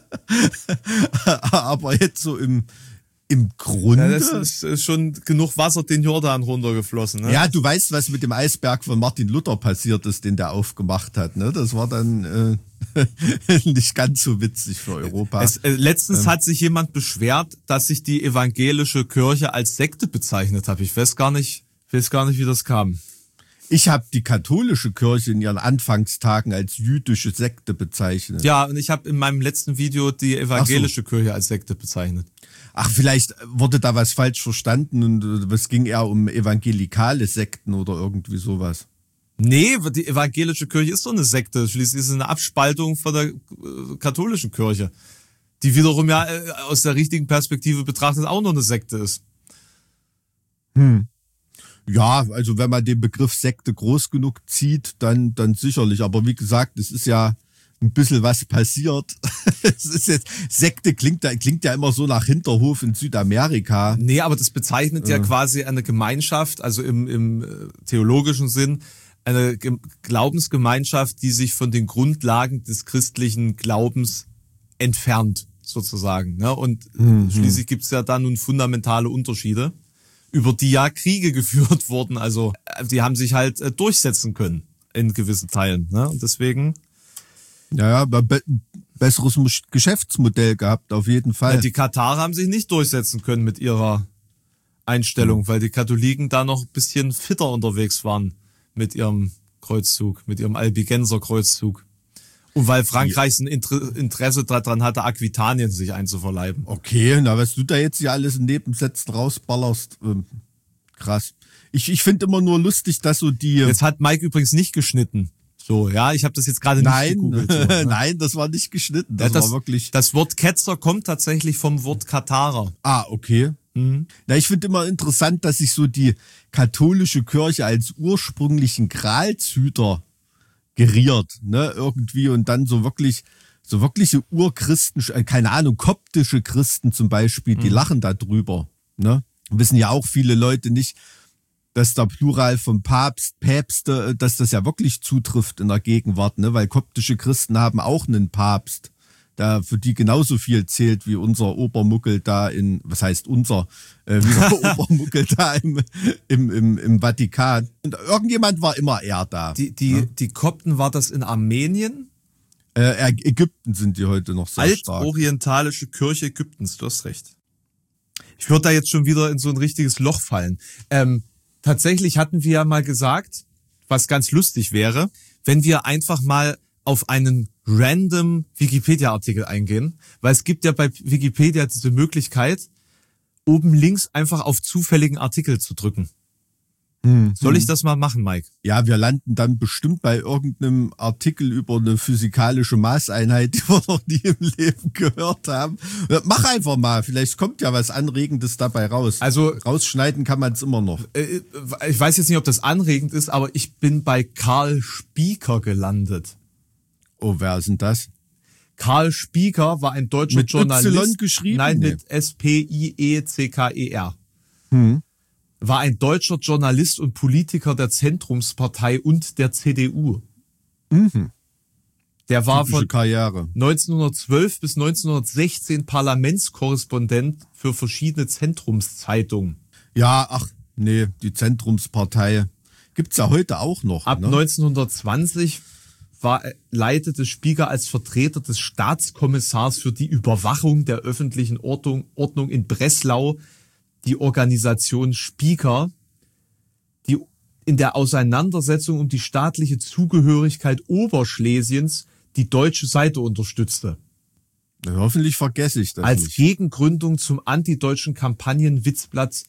Aber jetzt so im Grunde... Ja, das ist schon genug Wasser den Jordan runtergeflossen. Ne? Ja, du weißt, was mit dem Eisberg von Martin Luther passiert ist, den der aufgemacht hat. Ne? Das war dann nicht ganz so witzig für Europa. Letztens hat sich jemand beschwert, dass sich die evangelische Kirche als Sekte bezeichnet hat. Ich weiß gar nicht, wie das kam. Ich habe die katholische Kirche in ihren Anfangstagen als jüdische Sekte bezeichnet. Ja, und ich habe in meinem letzten Video die evangelische Kirche als Sekte bezeichnet. Ach, vielleicht wurde da was falsch verstanden und es ging eher um evangelikale Sekten oder irgendwie sowas. Nee, die evangelische Kirche ist doch eine Sekte. Schließlich ist es eine Abspaltung von der katholischen Kirche, die wiederum ja aus der richtigen Perspektive betrachtet auch noch eine Sekte ist. Ja, also wenn man den Begriff Sekte groß genug zieht, dann sicherlich. Aber wie gesagt, es ist ja ein bisschen was passiert. Es ist jetzt, Sekte klingt ja immer so nach Hinterhof in Südamerika. Nee, aber das bezeichnet ja quasi eine Gemeinschaft, also im theologischen Sinn, eine Glaubensgemeinschaft, die sich von den Grundlagen des christlichen Glaubens entfernt, sozusagen. Ne? Und schließlich gibt es ja da nun fundamentale Unterschiede, über die ja Kriege geführt wurden. Also die haben sich halt durchsetzen können in gewissen Teilen. Ne? Und deswegen... Ja, besseres Geschäftsmodell gehabt, auf jeden Fall. Ja, die Katarer haben sich nicht durchsetzen können mit ihrer Einstellung, weil die Katholiken da noch ein bisschen fitter unterwegs waren mit ihrem Kreuzzug, mit ihrem Albigenser Kreuzzug. Und weil Frankreich ein Interesse daran hatte, Aquitanien sich einzuverleiben. Okay, na, was du da jetzt hier alles in Nebensätzen rausballerst, krass. Ich finde immer nur lustig, dass so die... Jetzt hat Mike übrigens nicht geschnitten. So, ja, ich habe das jetzt gerade nicht gegoogelt. So, ne? Nein, das war nicht geschnitten. Das war wirklich... Das Wort Ketzer kommt tatsächlich vom Wort Katarer. Ah, okay. Na, ich finde immer interessant, dass sich so die katholische Kirche als ursprünglichen Gralshüter geriert, ne, irgendwie, und dann so wirkliche Urchristen, keine Ahnung, koptische Christen zum Beispiel, die lachen da drüber, ne. Wissen ja auch viele Leute nicht, dass der Plural vom Päpste, dass das ja wirklich zutrifft in der Gegenwart, ne, weil koptische Christen haben auch einen Papst, der für die genauso viel zählt wie unser Obermuckel da wie der Obermuckel da im Vatikan. Und irgendjemand war immer eher da. Die Kopten, war das in Armenien? Ägypten sind die heute noch sehr stark. Altorientalische Kirche Ägyptens, du hast recht. Ich würde da jetzt schon wieder in so ein richtiges Loch fallen. Tatsächlich hatten wir ja mal gesagt, was ganz lustig wäre, wenn wir einfach mal auf einen random Wikipedia-Artikel eingehen, weil es gibt ja bei Wikipedia diese Möglichkeit, oben links einfach auf zufälligen Artikel zu drücken. Soll ich das mal machen, Mike? Ja, wir landen dann bestimmt bei irgendeinem Artikel über eine physikalische Maßeinheit, die wir noch nie im Leben gehört haben. Mach einfach mal, vielleicht kommt ja was Anregendes dabei raus. Also rausschneiden kann man es immer noch. Ich weiß jetzt nicht, ob das anregend ist, aber ich bin bei Karl Spieker gelandet. Oh, wer ist denn das? Karl Spieker war ein deutscher mit Journalist. Y geschrieben? Nein, mit Spiecker. War ein deutscher Journalist und Politiker der Zentrumspartei und der CDU. Der war Typische von Karriere. 1912 bis 1916 Parlamentskorrespondent für verschiedene Zentrumszeitungen. Ja, ach, nee, die Zentrumspartei gibt's ja heute auch noch. Ab 1920 leitete Spieker als Vertreter des Staatskommissars für die Überwachung der öffentlichen Ordnung in Breslau die Organisation Spieker, die in der Auseinandersetzung um die staatliche Zugehörigkeit Oberschlesiens die deutsche Seite unterstützte. Ja, hoffentlich vergesse ich das Als nicht. Gegengründung zum antideutschen Kampagnen-Witzblatt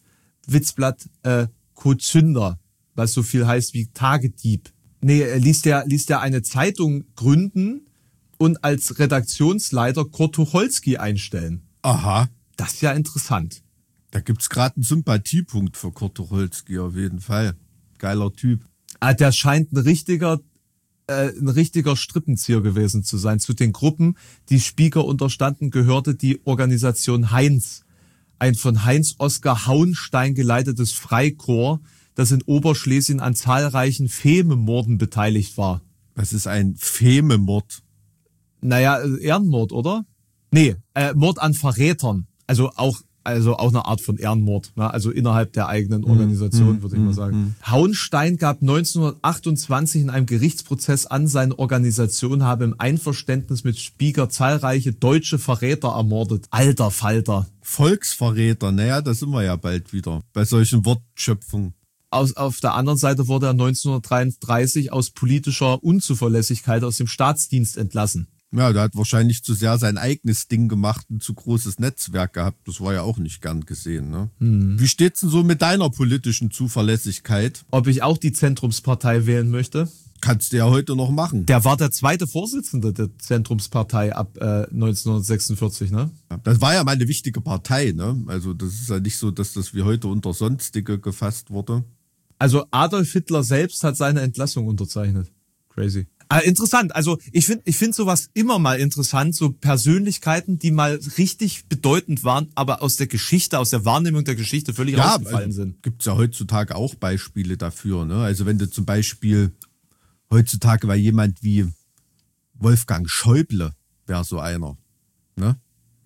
Kozünder, was so viel heißt wie Tagedieb. Nee, ließ der eine Zeitung gründen und als Redaktionsleiter Kurt Tucholsky einstellen. Aha, Das ist ja interessant. da gibt's gerade einen Sympathiepunkt für Kurt Tucholsky auf jeden Fall. Geiler Typ. Der scheint ein richtiger Strippenzieher gewesen zu sein. Zu den Gruppen, die Spieker unterstanden, gehörte die Organisation Heinz, ein von Heinz Oskar Hauenstein geleitetes Freikorps, das in Oberschlesien an zahlreichen Fememorden beteiligt war. Das ist ein Fememord. Naja, Ehrenmord, oder? Nee, Mord an Verrätern. Also auch eine Art von Ehrenmord, ne? Also innerhalb der eigenen Organisation, würde ich mal sagen. Hauenstein gab 1928 in einem Gerichtsprozess an, seine Organisation habe im Einverständnis mit Spieker zahlreiche deutsche Verräter ermordet. Alter Falter. Volksverräter, naja, da sind wir ja bald wieder. Bei solchen Wortschöpfungen. Auf der anderen Seite wurde er 1933 aus politischer Unzuverlässigkeit aus dem Staatsdienst entlassen. Ja, der hat wahrscheinlich zu sehr sein eigenes Ding gemacht und zu großes Netzwerk gehabt. Das war ja auch nicht gern gesehen, ne? Wie steht's denn so mit deiner politischen Zuverlässigkeit? Ob ich auch die Zentrumspartei wählen möchte? Kannst du ja heute noch machen. Der war der zweite Vorsitzende der Zentrumspartei ab 1946, ne? Das war ja mal eine wichtige Partei, ne? Also das ist ja nicht so, dass das wie heute unter Sonstige gefasst wurde. Also Adolf Hitler selbst hat seine Entlassung unterzeichnet. Crazy. Interessant. Also ich finde sowas immer mal interessant, so Persönlichkeiten, die mal richtig bedeutend waren, aber aus der Geschichte, aus der Wahrnehmung der Geschichte völlig rausgefallen sind. Gibt's ja heutzutage auch Beispiele dafür, ne? Also wenn du zum Beispiel heutzutage war jemand wie Wolfgang Schäuble, wäre so einer, ne?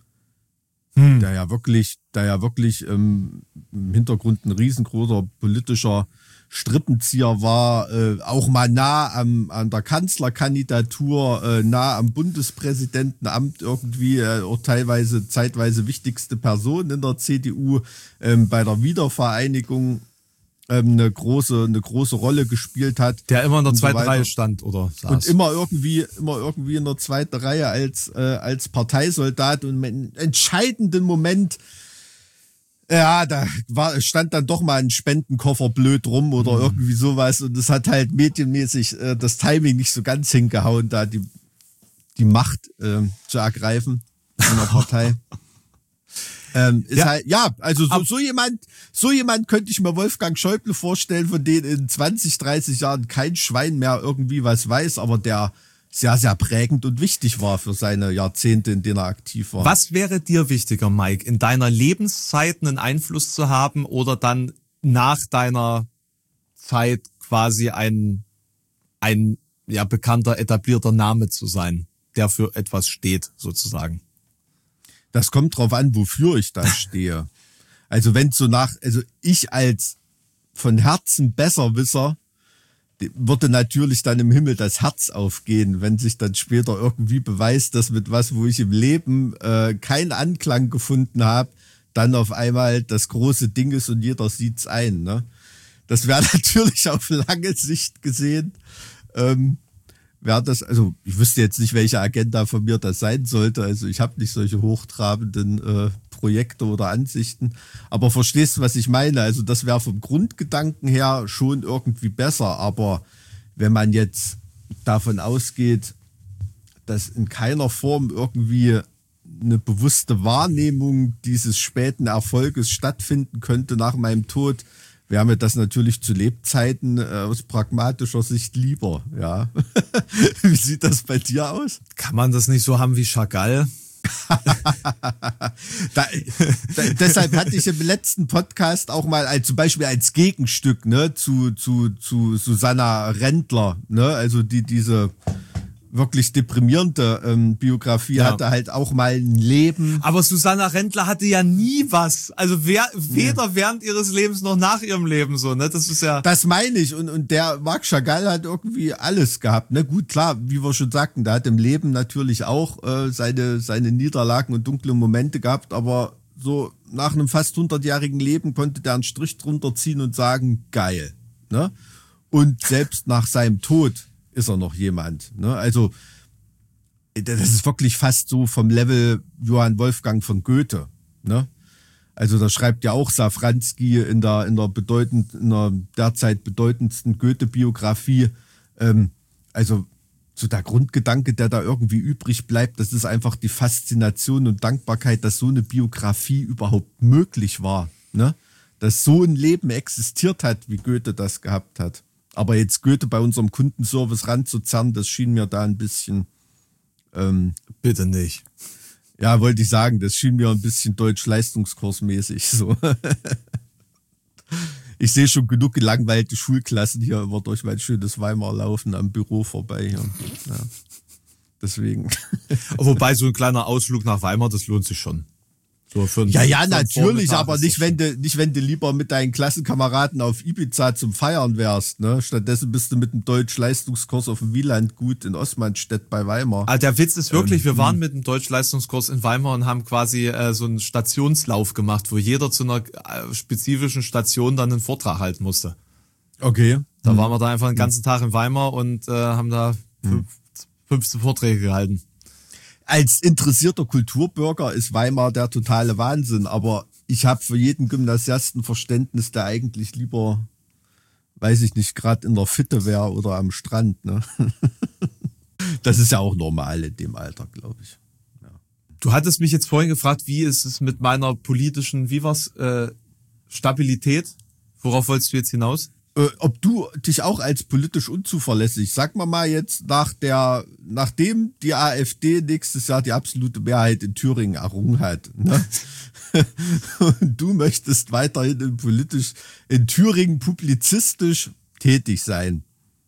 Der ja wirklich im Hintergrund ein riesengroßer politischer Strippenzieher war, auch mal nah an der Kanzlerkandidatur, nah am Bundespräsidentenamt irgendwie, auch zeitweise wichtigste Person in der CDU, bei der Wiedervereinigung eine große Rolle gespielt hat. Der immer in der und so zweiten weiter. Reihe stand oder saß. Und immer irgendwie in der zweiten Reihe als Parteisoldat und im entscheidenden Moment, ja, stand dann doch mal ein Spendenkoffer blöd rum oder irgendwie sowas und es hat halt medienmäßig das Timing nicht so ganz hingehauen, da die Macht zu ergreifen in der Partei. So jemand könnte ich mir Wolfgang Schäuble vorstellen, von denen in 20, 30 Jahren kein Schwein mehr irgendwie was weiß, aber der sehr, sehr prägend und wichtig war für seine Jahrzehnte, in denen er aktiv war. Was wäre dir wichtiger, Mike, in deiner Lebenszeit einen Einfluss zu haben oder dann nach deiner Zeit quasi ein bekannter, etablierter Name zu sein, der für etwas steht, sozusagen? Das kommt drauf an, wofür ich da stehe. Also ich als von Herzen Besserwisser würde natürlich dann im Himmel das Herz aufgehen, wenn sich dann später irgendwie beweist, dass mit was, wo ich im Leben keinen Anklang gefunden habe, dann auf einmal das große Ding ist und jeder sieht's ein. Ne? Das wäre natürlich auf lange Sicht gesehen, wäre das, also ich wüsste jetzt nicht, welche Agenda von mir das sein sollte. Also ich habe nicht solche hochtrabenden Projekte oder Ansichten. Aber verstehst du, was ich meine? Also das wäre vom Grundgedanken her schon irgendwie besser. Aber wenn man jetzt davon ausgeht, dass in keiner Form irgendwie eine bewusste Wahrnehmung dieses späten Erfolges stattfinden könnte nach meinem Tod, wäre mir das natürlich zu Lebzeiten aus pragmatischer Sicht lieber. Ja. Wie sieht das bei dir aus? Kann man das nicht so haben wie Chagall? Deshalb hatte ich im letzten Podcast auch mal zum Beispiel als Gegenstück, ne, zu Susanna Rendler, ne, also diese wirklich deprimierende Biografie, hatte halt auch mal ein Leben. Aber Susanna Rendler hatte ja nie was. Also weder während ihres Lebens noch nach ihrem Leben so, ne? Das ist ja. Das meine ich. Und der Marc Chagall hat irgendwie alles gehabt. Ne? Gut, klar, wie wir schon sagten, der hat im Leben natürlich auch seine Niederlagen und dunkle Momente gehabt, aber so nach einem fast 100-jährigen Leben konnte der einen Strich drunter ziehen und sagen, geil. Ne? Und selbst nach seinem Tod ist er noch jemand. Ne? Also das ist wirklich fast so vom Level Johann Wolfgang von Goethe. Ne? Also da schreibt ja auch Safranski in der derzeit bedeutendsten Goethe-Biografie, also so der Grundgedanke, der da irgendwie übrig bleibt, das ist einfach die Faszination und Dankbarkeit, dass so eine Biografie überhaupt möglich war. Ne? Dass so ein Leben existiert hat, wie Goethe das gehabt hat. Aber jetzt Goethe bei unserem Kundenservice ranzuzerren, das schien mir da ein bisschen... Bitte nicht. Ja, wollte ich sagen, das schien mir ein bisschen Deutsch-Leistungskursmäßig so. Ich sehe schon genug gelangweilte Schulklassen hier immer durch mein schönes Weimar laufen am Büro vorbei hier. Ja. Deswegen. Wobei so ein kleiner Ausflug nach Weimar, das lohnt sich schon. So ja, natürlich, aber nicht wenn du lieber mit deinen Klassenkameraden auf Ibiza zum Feiern wärst, ne? Stattdessen bist du mit dem Deutsch-Leistungskurs auf dem Wielandgut in Ostmannstedt bei Weimar. Also der Witz ist wirklich, wir waren mit dem Deutsch-Leistungskurs in Weimar und haben quasi so einen Stationslauf gemacht, wo jeder zu einer spezifischen Station dann einen Vortrag halten musste. Okay. Da waren wir da einfach den ganzen Tag in Weimar und haben da 15 Vorträge gehalten. Als interessierter Kulturbürger ist Weimar der totale Wahnsinn, aber ich habe für jeden Gymnasiasten Verständnis, der eigentlich lieber, weiß ich nicht, gerade in der Fitte wäre oder am Strand. Ne? Das ist ja auch normal in dem Alter, glaube ich. Ja. Du hattest mich jetzt vorhin gefragt, wie ist es mit meiner politischen, Stabilität? Worauf wolltest du jetzt hinaus? Ob du dich auch als politisch unzuverlässig, sag mal jetzt, nachdem die AfD nächstes Jahr die absolute Mehrheit in Thüringen errungen hat, ne? Und du möchtest weiterhin in Thüringen publizistisch tätig sein.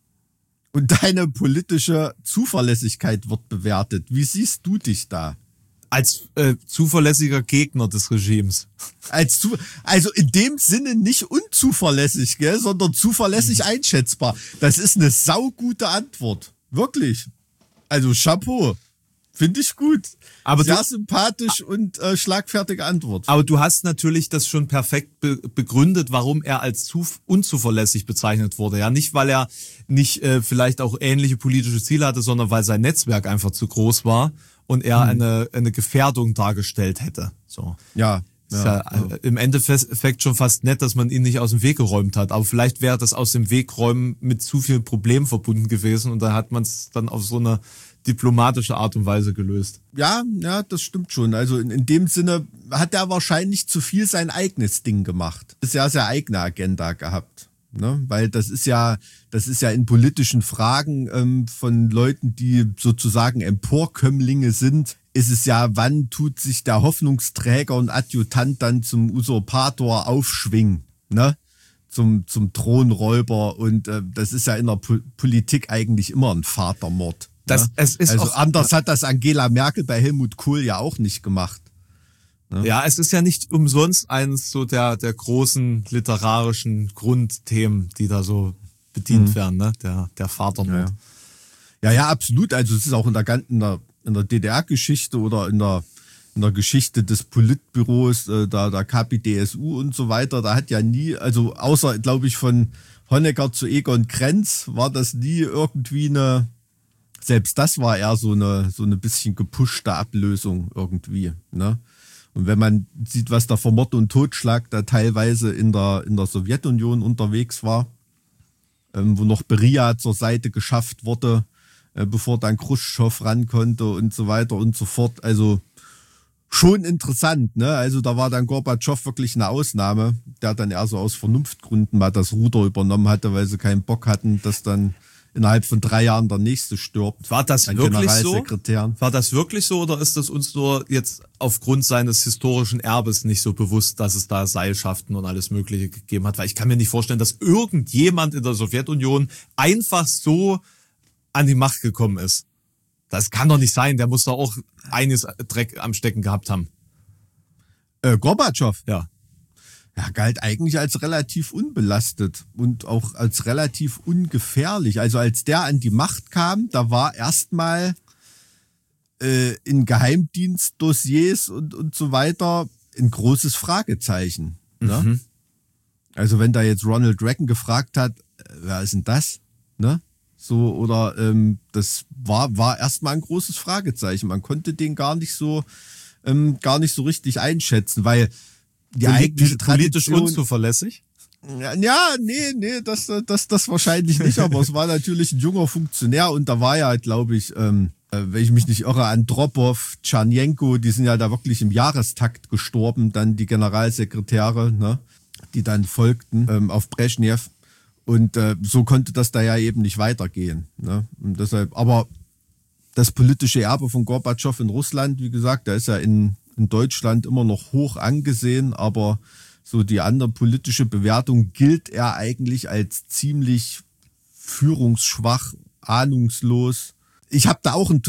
Und deine politische Zuverlässigkeit wird bewertet. Wie siehst du dich da? Als zuverlässiger Gegner des Regimes. Also in dem Sinne nicht unzuverlässig, gell, sondern zuverlässig einschätzbar. Das ist eine saugute Antwort. Wirklich. Also Chapeau. Finde ich gut. Aber sehr sympathisch und schlagfertige Antwort. Aber du hast natürlich das schon perfekt begründet, warum er als unzuverlässig bezeichnet wurde. Ja, nicht, weil er nicht vielleicht auch ähnliche politische Ziele hatte, sondern weil sein Netzwerk einfach zu groß war und er eine Gefährdung dargestellt hätte. So. Ja. Ist ja im Endeffekt schon fast nett, dass man ihn nicht aus dem Weg geräumt hat. Aber vielleicht wäre das aus dem Wegräumen mit zu vielen Problemen verbunden gewesen und da hat man es dann auf so eine diplomatische Art und Weise gelöst. Ja, das stimmt schon. Also in dem Sinne hat er wahrscheinlich zu viel sein eigenes Ding gemacht. Ist ja seine eigene Agenda gehabt. Ne? Weil das ist ja in politischen Fragen von Leuten, die sozusagen Emporkömmlinge sind, ist es ja, wann tut sich der Hoffnungsträger und Adjutant dann zum Usurpator aufschwingen, ne? Zum Thronräuber und das ist ja in der Politik eigentlich immer ein Vatermord. Es ist also auch, anders hat das Angela Merkel bei Helmut Kohl ja auch nicht gemacht. Ne? Ja, es ist ja nicht umsonst eines so der großen literarischen Grundthemen, die da so bedient werden, ne? Der Vatermord. Ja, absolut. Also es ist auch in der DDR-Geschichte oder in der Geschichte des Politbüros, der KPdSU und so weiter, da hat ja nie, also außer, glaube ich, von Honecker zu Egon Krenz war das nie irgendwie selbst das war eher so eine bisschen gepushte Ablösung irgendwie, ne? Und wenn man sieht, was da für Mord und Totschlag da teilweise in der Sowjetunion unterwegs war, wo noch Beria zur Seite geschafft wurde, bevor dann Chruschtschow ran konnte und so weiter und so fort. Also schon interessant, ne? Also da war dann Gorbatschow wirklich eine Ausnahme, der dann eher so aus Vernunftgründen mal das Ruder übernommen hatte, weil sie keinen Bock hatten, dass dann innerhalb von 3 Jahren der Nächste stirbt. War das wirklich so? War das wirklich so oder ist das uns nur jetzt aufgrund seines historischen Erbes nicht so bewusst, dass es da Seilschaften und alles Mögliche gegeben hat? Weil ich kann mir nicht vorstellen, dass irgendjemand in der Sowjetunion einfach so an die Macht gekommen ist. Das kann doch nicht sein, der muss doch auch eines Dreck am Stecken gehabt haben. Gorbatschow. Ja. Ja, galt eigentlich als relativ unbelastet und auch als relativ ungefährlich. Also als der an die Macht kam, da war erstmal in Geheimdienstdossiers und so weiter ein großes Fragezeichen. Ne? Mhm. Also wenn da jetzt Ronald Reagan gefragt hat, wer ist denn das? Ne? So, oder das war erstmal ein großes Fragezeichen. Man konnte den gar nicht so richtig einschätzen, weil die eigentliche politisch Tradition, unzuverlässig? ja, nee, das wahrscheinlich nicht, aber es war natürlich ein junger Funktionär und da war ja, glaube ich, wenn ich mich nicht irre, Andropow, Tschernjenko, die sind ja da wirklich im Jahrestakt gestorben, dann die Generalsekretäre, ne, die dann folgten auf Breschnew. Und so konnte das da ja eben nicht weitergehen. Ne? Und deshalb, aber das politische Erbe von Gorbatschow in Russland, wie gesagt, da ist ja in Deutschland immer noch hoch angesehen, aber so die andere politische Bewertung gilt er eigentlich als ziemlich führungsschwach, ahnungslos. Ich habe da auch eine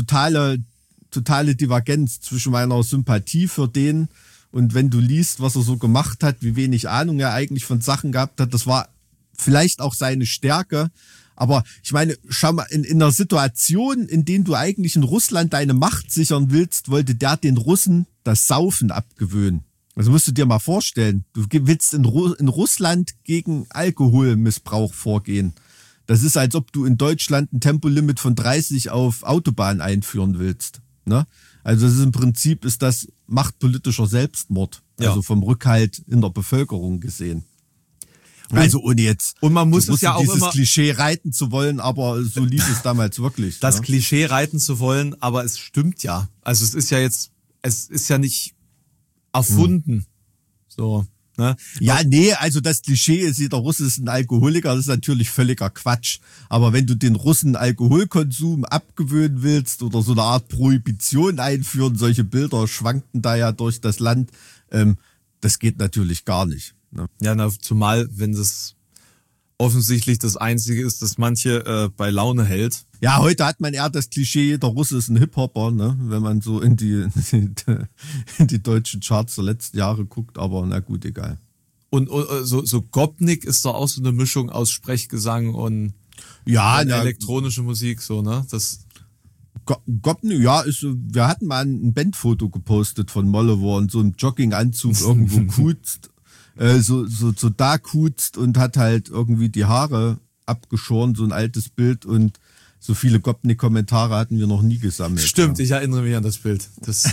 totale Divergenz zwischen meiner Sympathie für den und wenn du liest, was er so gemacht hat, wie wenig Ahnung er eigentlich von Sachen gehabt hat, das war vielleicht auch seine Stärke. Aber ich meine, schau mal, in einer Situation, in der du eigentlich in Russland deine Macht sichern willst, wollte der den Russen das Saufen abgewöhnen. Also musst du dir mal vorstellen, du willst in Russland gegen Alkoholmissbrauch vorgehen. Das ist, als ob du in Deutschland ein Tempolimit von 30 auf Autobahn einführen willst. Ne? Also das ist im Prinzip ist das machtpolitischer Selbstmord. Ja. Also vom Rückhalt in der Bevölkerung gesehen. Also ohne jetzt und man muss es ja auch dieses immer Klischee reiten zu wollen, aber so lief es damals wirklich. das ne? Klischee reiten zu wollen, aber es stimmt ja. Also es ist ja nicht erfunden. So, ne? Ja, nee, also das Klischee ist, jeder Russe ist ein Alkoholiker, das ist natürlich völliger Quatsch. Aber wenn du den Russen Alkoholkonsum abgewöhnen willst oder so eine Art Prohibition einführen, solche Bilder schwankten da ja durch das Land, das geht natürlich gar nicht. Ne? Ja, zumal, wenn das offensichtlich das Einzige ist, das manche bei Laune hält. Ja, heute hat man eher das Klischee, jeder Russe ist ein Hip-Hopper, ne? Wenn man so in die deutschen Charts der letzten Jahre guckt, aber na gut, egal. Und so Gopnik ist doch auch so eine Mischung aus Sprechgesang und elektronische Musik, so, ne? Das Gopnik, ja, wir hatten mal ein Bandfoto gepostet von Molle, wo er in so einem Jogginganzug irgendwo kuzt. So da kuzt und hat halt irgendwie die Haare abgeschoren, so ein altes Bild und so viele Gopnik-Kommentare hatten wir noch nie gesammelt. Stimmt, ja. ich erinnere mich an das Bild. Das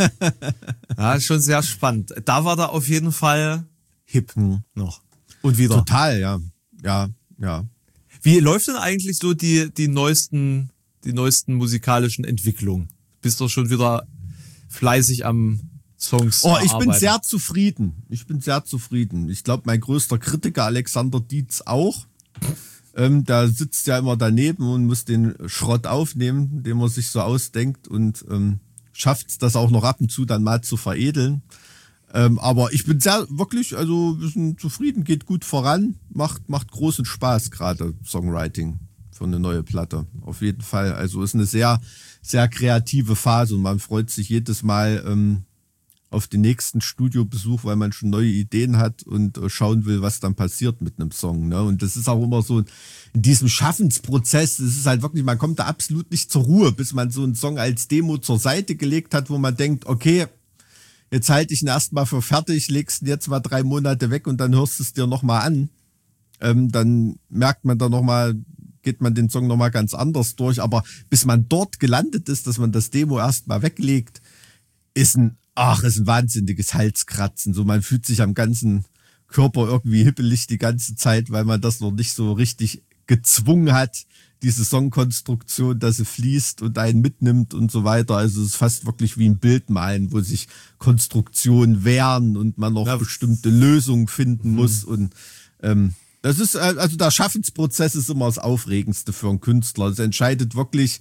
ja, ist schon sehr spannend. Da war da auf jeden Fall hip noch. Und wieder. Total, ja. Ja. Wie läuft denn eigentlich so die neuesten musikalischen Entwicklungen? Bist du schon wieder fleißig am Songs ich bin erarbeiten? sehr zufrieden. Ich glaube, mein größter Kritiker Alexander Dietz auch. Da sitzt ja immer daneben und muss den Schrott aufnehmen, den man sich so ausdenkt und schafft es das auch noch ab und zu dann mal zu veredeln. Aber ich bin wir sind zufrieden, geht gut voran, macht großen Spaß gerade Songwriting für eine neue Platte. Auf jeden Fall. Also ist eine sehr, sehr kreative Phase und man freut sich jedes Mal auf den nächsten Studiobesuch, weil man schon neue Ideen hat und schauen will, was dann passiert mit einem Song. Ne? Und das ist auch immer so in diesem Schaffensprozess, es ist halt wirklich, man kommt da absolut nicht zur Ruhe, bis man so einen Song als Demo zur Seite gelegt hat, wo man denkt, okay, jetzt halte ich ihn erstmal für fertig, legst ihn jetzt mal 3 Monate weg und dann hörst du es dir nochmal an. Dann merkt man da nochmal, geht man den Song nochmal ganz anders durch. Aber bis man dort gelandet ist, dass man das Demo erstmal weglegt, ist ein wahnsinniges Halskratzen. So, man fühlt sich am ganzen Körper irgendwie hippelig die ganze Zeit, weil man das noch nicht so richtig gezwungen hat, diese Songkonstruktion, dass sie fließt und einen mitnimmt und so weiter. Also es ist fast wirklich wie ein Bild malen, wo sich Konstruktionen wehren und man noch bestimmte Lösungen finden muss. Und das ist, also der Schaffensprozess ist immer das Aufregendste für einen Künstler. Es entscheidet wirklich,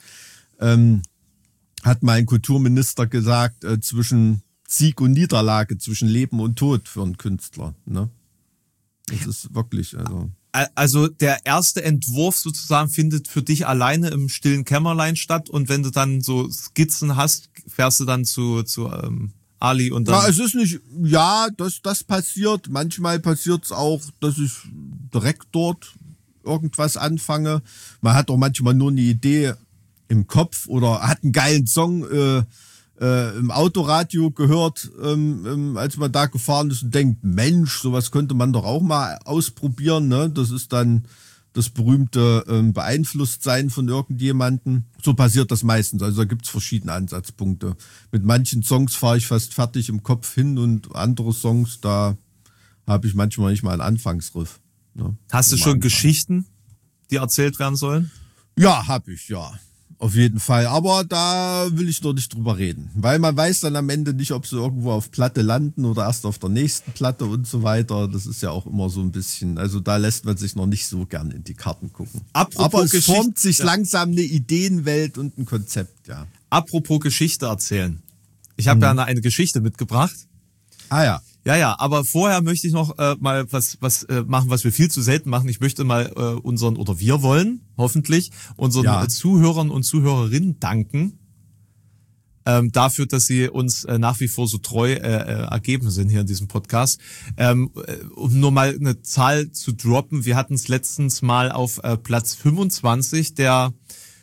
hat mal ein Kulturminister gesagt, zwischen Sieg und Niederlage, zwischen Leben und Tod für einen Künstler. Ne? Das ist wirklich, also. Also der erste Entwurf sozusagen findet für dich alleine im stillen Kämmerlein statt und wenn du dann so Skizzen hast, fährst du dann zu Ali und dann... Ja, es ist nicht, ja, das passiert. Manchmal passiert es auch, dass ich direkt dort irgendwas anfange. Man hat auch manchmal nur eine Idee im Kopf oder hat einen geilen Song im Autoradio gehört, als man da gefahren ist und denkt, Mensch, sowas könnte man doch auch mal ausprobieren. Ne? Das ist dann das berühmte Beeinflusstsein von irgendjemandem. So passiert das meistens. Also da gibt's verschiedene Ansatzpunkte. Mit manchen Songs fahre ich fast fertig im Kopf hin und andere Songs, da habe ich manchmal nicht mal einen Anfangsriff. Ne? Hast du schon Geschichten, die erzählt werden sollen? Ja, habe ich, ja. Auf jeden Fall. Aber da will ich noch nicht drüber reden. Weil man weiß dann am Ende nicht, ob sie irgendwo auf Platte landen oder erst auf der nächsten Platte und so weiter. Das ist ja auch immer so ein bisschen, also da lässt man sich noch nicht so gern in die Karten gucken. Aber es formt sich langsam eine Ideenwelt und ein Konzept, ja. Apropos Geschichte erzählen. Ich habe ja eine Geschichte mitgebracht. Ah ja. Ja, aber vorher möchte ich noch mal was machen, was wir viel zu selten machen. Ich möchte mal wir wollen hoffentlich unseren Zuhörern und Zuhörerinnen danken dafür, dass sie uns nach wie vor so treu ergeben sind hier in diesem Podcast. Um nur mal eine Zahl zu droppen, wir hatten es letztens mal auf Platz 25 der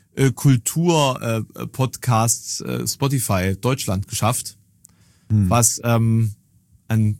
Kultur-Podcasts Spotify Deutschland geschafft, was eine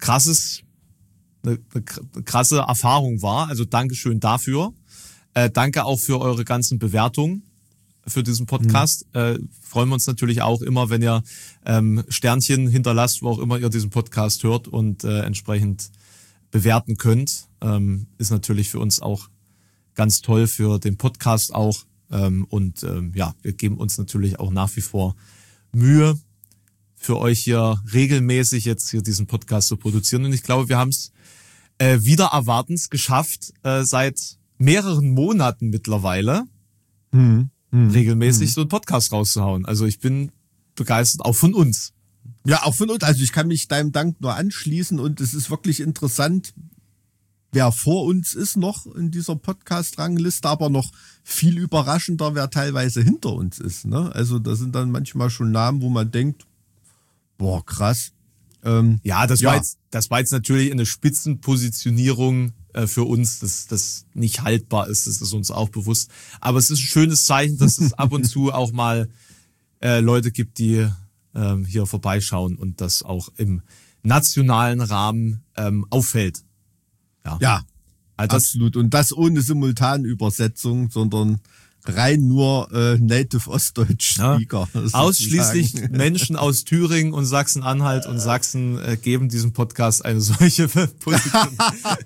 krasse Erfahrung war. Also Dankeschön dafür. Danke auch für eure ganzen Bewertungen für diesen Podcast. Freuen wir uns natürlich auch immer, wenn ihr Sternchen hinterlasst, wo auch immer ihr diesen Podcast hört und entsprechend bewerten könnt. Ist natürlich für uns auch ganz toll, für den Podcast auch. Wir geben uns natürlich auch nach wie vor Mühe, für euch hier regelmäßig jetzt hier diesen Podcast zu produzieren. Und ich glaube, wir haben es wieder erwartens geschafft, seit mehreren Monaten mittlerweile regelmäßig so einen Podcast rauszuhauen. Also ich bin begeistert, auch von uns. Ja, auch von uns. Also ich kann mich deinem Dank nur anschließen und es ist wirklich interessant, wer vor uns ist noch in dieser Podcast-Rangliste, aber noch viel überraschender, wer teilweise hinter uns ist. Ne? Also da sind dann manchmal schon Namen, wo man denkt, boah, krass. Das war jetzt natürlich eine Spitzenpositionierung für uns, dass das nicht haltbar ist. Das ist uns auch bewusst. Aber es ist ein schönes Zeichen, dass es ab und zu auch mal Leute gibt, die hier vorbeischauen und das auch im nationalen Rahmen auffällt. Ja, also absolut. Und das ohne Simultanübersetzung, sondern rein nur Native Ostdeutsch-Speaker. Ja, ausschließlich Menschen aus Thüringen und Sachsen-Anhalt und Sachsen geben diesem Podcast eine solche Position.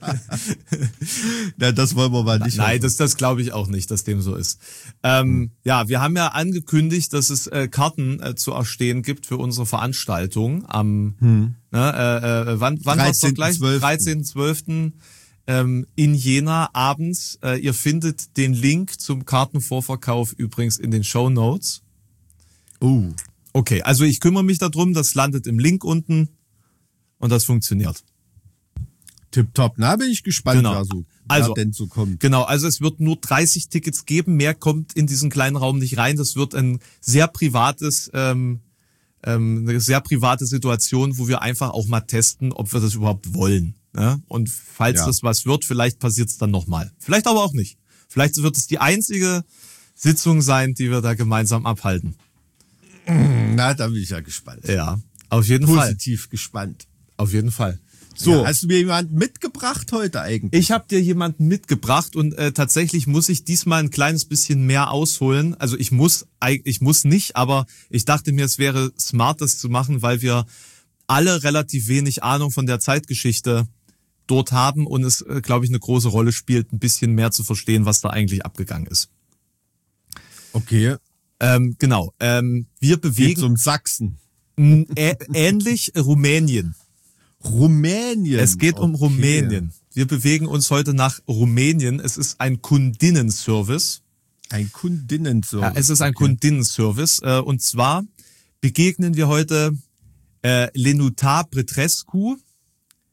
Ja, das wollen wir mal nicht. Nein, das glaube ich auch nicht, dass dem so ist. Wir haben ja angekündigt, dass es Karten zu erstehen gibt für unsere Veranstaltung am wann war's doch gleich? 13.12. In Jena abends. Ihr findet den Link zum Kartenvorverkauf übrigens in den Shownotes. Okay, also ich kümmere mich darum, das landet im Link unten und das funktioniert. Tipptopp, na bin ich gespannt, wer denn so kommt. Genau, also es wird nur 30 Tickets geben, mehr kommt in diesen kleinen Raum nicht rein. Das wird ein sehr privates, eine sehr private Situation, wo wir einfach auch mal testen, ob wir das überhaupt wollen. Ja? Und falls das was wird, vielleicht passiert es dann nochmal. Vielleicht aber auch nicht. Vielleicht wird es die einzige Sitzung sein, die wir da gemeinsam abhalten. Na, da bin ich ja gespannt. Ja, auf jeden Fall. Positiv gespannt. Auf jeden Fall. So, hast du mir jemanden mitgebracht heute eigentlich? Ich habe dir jemanden mitgebracht und tatsächlich muss ich diesmal ein kleines bisschen mehr ausholen. Also ich muss nicht, aber ich dachte mir, es wäre smart, das zu machen, weil wir alle relativ wenig Ahnung von der Zeitgeschichte dort haben und es, glaube ich, eine große Rolle spielt, ein bisschen mehr zu verstehen, was da eigentlich abgegangen ist. Okay. Genau. Wir bewegen... Geht's um Sachsen. Ähnlich Rumänien. Rumänien? Es geht um Rumänien. Wir bewegen uns heute nach Rumänien. Es ist ein Kundinnenservice. Ein Kundinnenservice? Ja, es ist ein Kundinnenservice. Und zwar begegnen wir heute Lenuta Petrescu,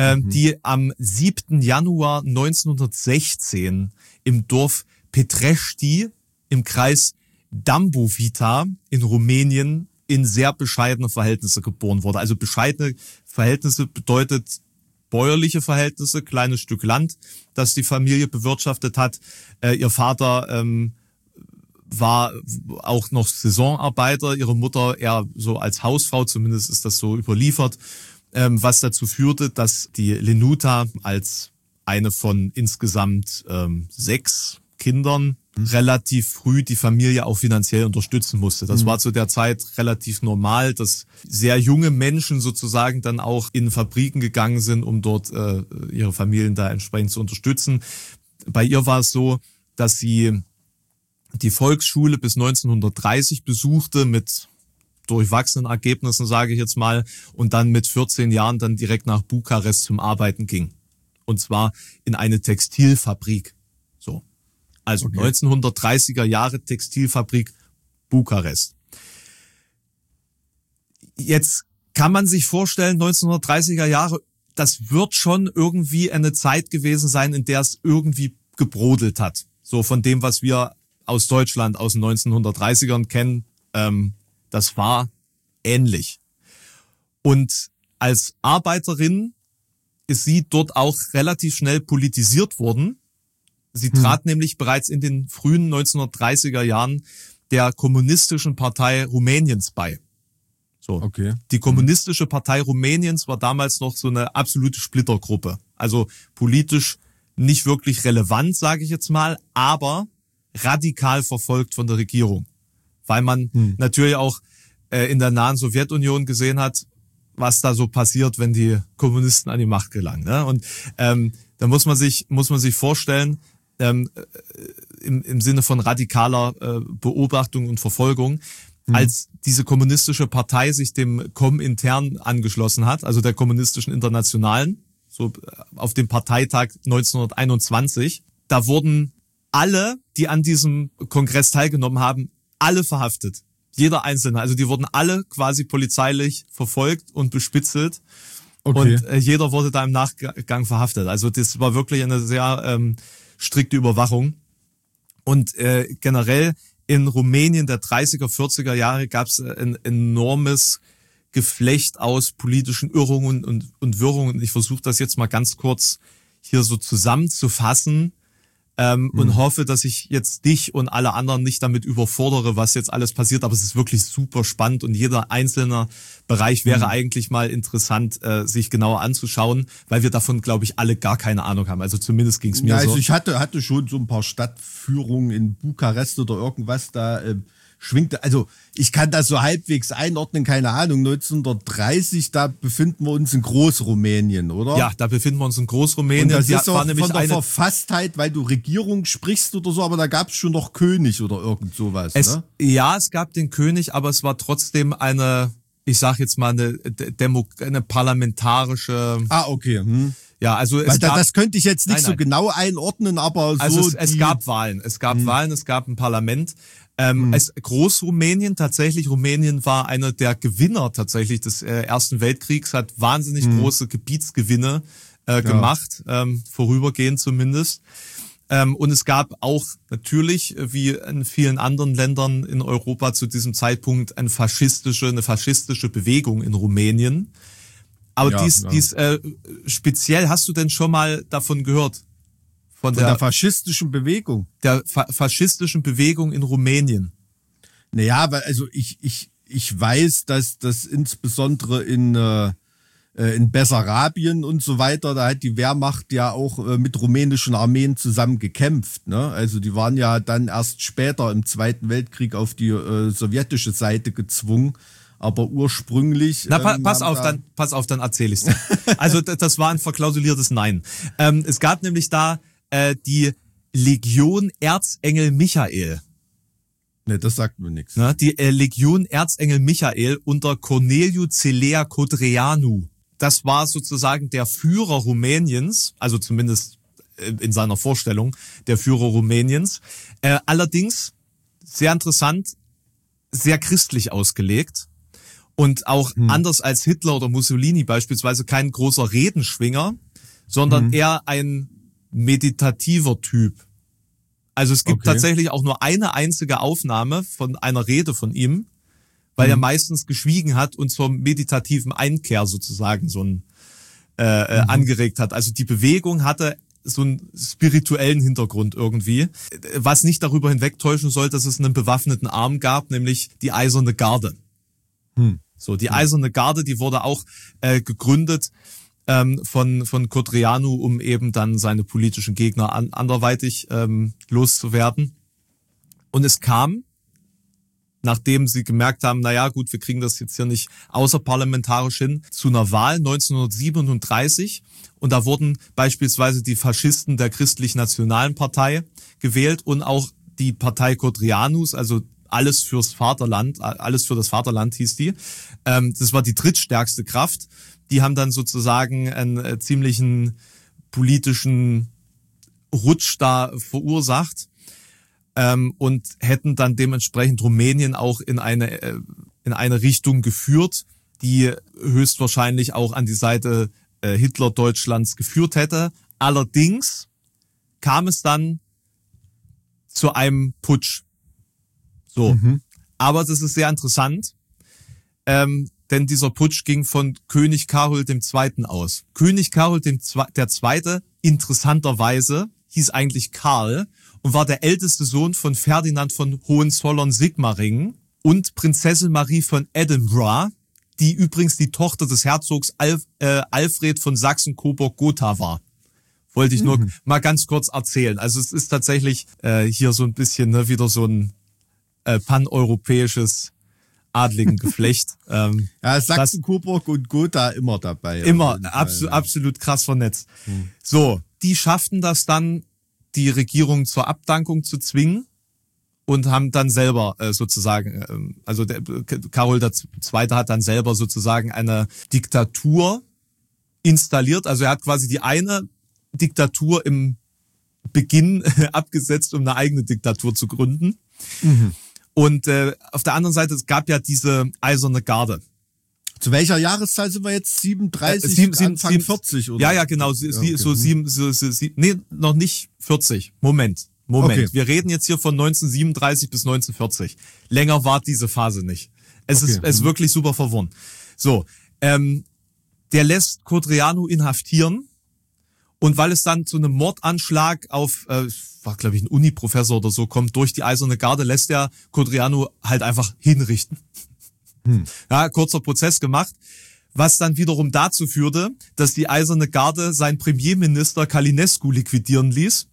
die am 7. Januar 1916 im Dorf Petrești im Kreis Dâmbovița in Rumänien in sehr bescheidene Verhältnisse geboren wurde. Also bescheidene Verhältnisse bedeutet bäuerliche Verhältnisse, kleines Stück Land, das die Familie bewirtschaftet hat. Ihr Vater war auch noch Saisonarbeiter, ihre Mutter eher so als Hausfrau, zumindest ist das so überliefert, was dazu führte, dass die Lenuta als eine von insgesamt 6 Kindern relativ früh die Familie auch finanziell unterstützen musste. Das war zu der Zeit relativ normal, dass sehr junge Menschen sozusagen dann auch in Fabriken gegangen sind, um dort ihre Familien da entsprechend zu unterstützen. Bei ihr war es so, dass sie die Volksschule bis 1930 besuchte mit durchwachsenen Ergebnissen, sage ich jetzt mal, und dann mit 14 Jahren dann direkt nach Bukarest zum Arbeiten ging. Und zwar in eine Textilfabrik. So. Also okay. 1930er Jahre Textilfabrik Bukarest. Jetzt kann man sich vorstellen, 1930er Jahre, das wird schon irgendwie eine Zeit gewesen sein, in der es irgendwie gebrodelt hat. So von dem, was wir aus Deutschland aus den 1930ern kennen, das war ähnlich. Und als Arbeiterin ist sie dort auch relativ schnell politisiert worden. Sie trat nämlich bereits in den frühen 1930er Jahren der Kommunistischen Partei Rumäniens bei. So. Okay. Die Kommunistische Partei Rumäniens war damals noch so eine absolute Splittergruppe. Also politisch nicht wirklich relevant, sage ich jetzt mal, aber radikal verfolgt von der Regierung. Weil man natürlich auch in der nahen Sowjetunion gesehen hat, was da so passiert, wenn die Kommunisten an die Macht gelangen. Ne? Und da muss man sich vorstellen, im Sinne von radikaler Beobachtung und Verfolgung, als diese kommunistische Partei sich dem Komintern angeschlossen hat, also der Kommunistischen Internationalen, so auf dem Parteitag 1921, da wurden alle, die an diesem Kongress teilgenommen haben, alle verhaftet. Jeder Einzelne. Also die wurden alle quasi polizeilich verfolgt und bespitzelt. Okay. Und jeder wurde da im Nachgang verhaftet. Also das war wirklich eine sehr strikte Überwachung. Und generell in Rumänien der 30er, 40er Jahre gab es ein enormes Geflecht aus politischen Irrungen und Wirrungen. Ich versuche das jetzt mal ganz kurz hier so zusammenzufassen. Und hoffe, dass ich jetzt dich und alle anderen nicht damit überfordere, was jetzt alles passiert. Aber es ist wirklich super spannend und jeder einzelne Bereich wäre eigentlich mal interessant, sich genauer anzuschauen, weil wir davon, glaube ich, alle gar keine Ahnung haben. Also zumindest ging es mir so. Also ich hatte schon so ein paar Stadtführungen in Bukarest oder irgendwas da schwingte. Also ich kann das so halbwegs einordnen, keine Ahnung. 1930, da befinden wir uns in Großrumänien, oder? Ja, da befinden wir uns in Großrumänien. Und das ist auch von der Verfasstheit, weil du Regierung sprichst oder so, aber da gab es schon noch König oder irgend sowas, ne? Ja, es gab den König, aber es war trotzdem eine, ich sag jetzt mal, eine parlamentarische... okay. Ja, also das könnte ich jetzt nicht so genau einordnen, aber so... Also es gab Wahlen, es gab ein Parlament. Großrumänien, tatsächlich, Rumänien war einer der Gewinner tatsächlich des Ersten Weltkriegs, hat wahnsinnig große Gebietsgewinne gemacht, vorübergehend zumindest. Und es gab auch natürlich, wie in vielen anderen Ländern in Europa zu diesem Zeitpunkt, eine faschistische Bewegung in Rumänien. Aber dies speziell, hast du denn schon mal davon gehört? Von der faschistischen Bewegung? Der faschistischen Bewegung in Rumänien. Naja, weil also ich weiß, dass das insbesondere in Bessarabien und so weiter, da hat die Wehrmacht ja auch mit rumänischen Armeen zusammen gekämpft. Ne? Also die waren ja dann erst später im Zweiten Weltkrieg auf die sowjetische Seite gezwungen. Aber ursprünglich... pass auf, dann erzähle ich's dir. Also das war ein verklausuliertes Nein. Es gab nämlich da die Legion Erzengel Michael. Ne, das sagt mir nichts. Die Legion Erzengel Michael unter Corneliu Celea Codreanu. Das war sozusagen der Führer Rumäniens, also zumindest in seiner Vorstellung, der Führer Rumäniens. Allerdings, sehr interessant, sehr christlich ausgelegt. Und auch anders als Hitler oder Mussolini beispielsweise kein großer Redenschwinger, sondern eher ein meditativer Typ. Also es gibt tatsächlich auch nur eine einzige Aufnahme von einer Rede von ihm, weil er meistens geschwiegen hat und zur meditativen Einkehr sozusagen so ein angeregt hat. Also die Bewegung hatte so einen spirituellen Hintergrund irgendwie, was nicht darüber hinwegtäuschen soll, dass es einen bewaffneten Arm gab, nämlich die Eiserne Garde. So, die Eiserne Garde, die wurde auch gegründet von Codreanu, um eben dann seine politischen Gegner anderweitig loszuwerden. Und es kam, nachdem sie gemerkt haben, naja gut, wir kriegen das jetzt hier nicht außerparlamentarisch hin, zu einer Wahl 1937. Und da wurden beispielsweise die Faschisten der Christlich-Nationalen Partei gewählt und auch die Partei Codreanus, also alles fürs Vaterland, alles für das Vaterland hieß die. Das war die drittstärkste Kraft. Die haben dann sozusagen einen ziemlichen politischen Rutsch da verursacht. Und hätten dann dementsprechend Rumänien auch in eine Richtung geführt, die höchstwahrscheinlich auch an die Seite Hitler-Deutschlands geführt hätte. Allerdings kam es dann zu einem Putsch. So. Aber das ist sehr interessant, denn dieser Putsch ging von König Karol II. Aus. König Karol II., interessanterweise, hieß eigentlich Karl und war der älteste Sohn von Ferdinand von Hohenzollern-Sigmaringen und Prinzessin Marie von Edinburgh, die übrigens die Tochter des Herzogs Alfred von Sachsen-Coburg-Gotha war. Wollte ich nur mal ganz kurz erzählen. Also es ist tatsächlich hier so ein bisschen wieder so ein paneuropäisches adligen Geflecht. Ja, Sachsen-Coburg und Gotha immer dabei. Immer, absolut krass vernetzt. So, die schafften das dann, die Regierung zur Abdankung zu zwingen und haben dann selber sozusagen, also der Karol II. Hat dann selber sozusagen eine Diktatur installiert. Also er hat quasi die eine Diktatur im Beginn abgesetzt, um eine eigene Diktatur zu gründen. Und auf der anderen Seite, es gab ja diese Eiserne Garde. Zu welcher Jahreszahl sind wir jetzt? 37, Anfang 40, oder? Ja, genau. Nee, noch nicht 40. Moment. Okay. Wir reden jetzt hier von 1937 bis 1940. Länger war diese Phase nicht. Es ist wirklich super verworren. So, der lässt Codreanu inhaftieren. Und weil es dann zu einem Mordanschlag auf, war glaube ich ein Uni-Professor oder so, kommt durch die Eiserne Garde, lässt der Codreanu halt einfach hinrichten. Ja, kurzer Prozess gemacht, was dann wiederum dazu führte, dass die Eiserne Garde seinen Premierminister Calinescu liquidieren ließ,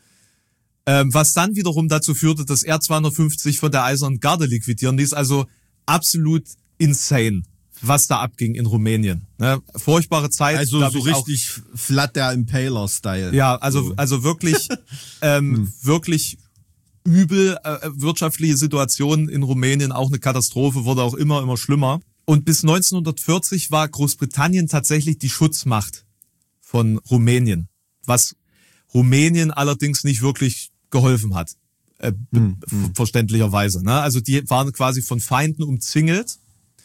was dann wiederum dazu führte, dass er 250 von der Eisernen Garde liquidieren ließ, also absolut insane, was da abging in Rumänien. Ne? Furchtbare Zeit. Also so richtig Flat der Impaler-Style. Ja, also wirklich, wirklich übel, wirtschaftliche Situation in Rumänien, auch eine Katastrophe, wurde auch immer schlimmer. Und bis 1940 war Großbritannien tatsächlich die Schutzmacht von Rumänien, was Rumänien allerdings nicht wirklich geholfen hat, verständlicherweise. Ne? Also die waren quasi von Feinden umzingelt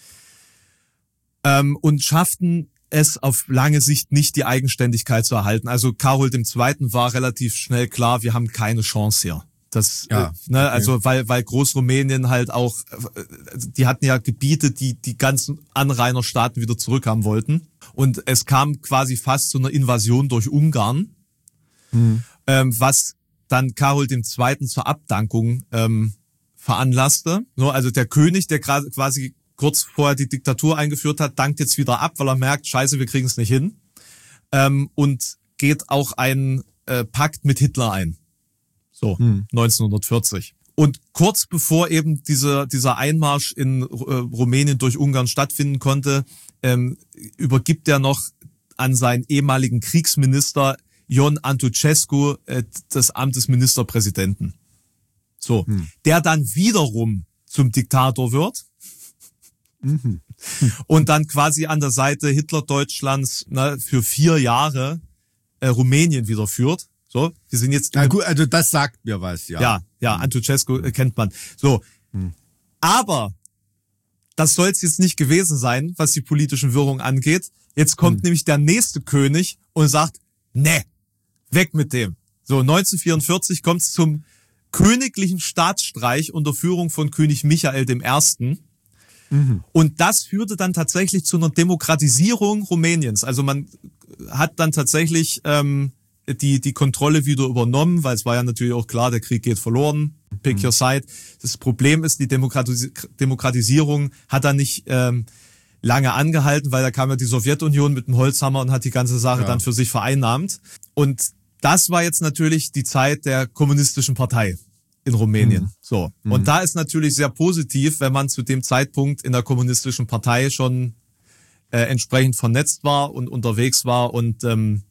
und schafften es auf lange Sicht nicht, die Eigenständigkeit zu erhalten. Also Karol II. War relativ schnell klar, wir haben keine Chance hier. Das, also weil Großrumänien halt auch, die hatten ja Gebiete, die ganzen Anrainerstaaten wieder zurückhaben wollten. Und es kam quasi fast zu einer Invasion durch Ungarn, was dann Karol II. Zur Abdankung veranlasste. So, also der König, der quasi kurz vorher die Diktatur eingeführt hat, dankt jetzt wieder ab, weil er merkt, scheiße, wir kriegen es nicht hin. Und geht auch einen Pakt mit Hitler ein. So, 1940. Und kurz bevor eben dieser Einmarsch in Rumänien durch Ungarn stattfinden konnte, übergibt er noch an seinen ehemaligen Kriegsminister Ion Antonescu das Amt des Ministerpräsidenten. So, der dann wiederum zum Diktator wird. Und dann quasi an der Seite Hitler-Deutschlands für 4 Jahre Rumänien wieder führt. So, wir sind jetzt. Na gut, also das sagt mir was, ja. Ja, Antonescu kennt man. So. Aber das soll es jetzt nicht gewesen sein, was die politischen Wirrungen angeht. Jetzt kommt nämlich der nächste König und sagt, ne, weg mit dem. So, 1944 kommt es zum königlichen Staatsstreich unter Führung von König Michael I. Und das führte dann tatsächlich zu einer Demokratisierung Rumäniens. Also man hat dann tatsächlich die Kontrolle wieder übernommen, weil es war ja natürlich auch klar, der Krieg geht verloren. Pick your side. Das Problem ist, die Demokratisierung hat dann nicht lange angehalten, weil da kam ja die Sowjetunion mit dem Holzhammer und hat die ganze Sache dann für sich vereinnahmt. Und das war jetzt natürlich die Zeit der kommunistischen Partei in Rumänien. So. Und da ist natürlich sehr positiv, wenn man zu dem Zeitpunkt in der kommunistischen Partei schon entsprechend vernetzt war und unterwegs war und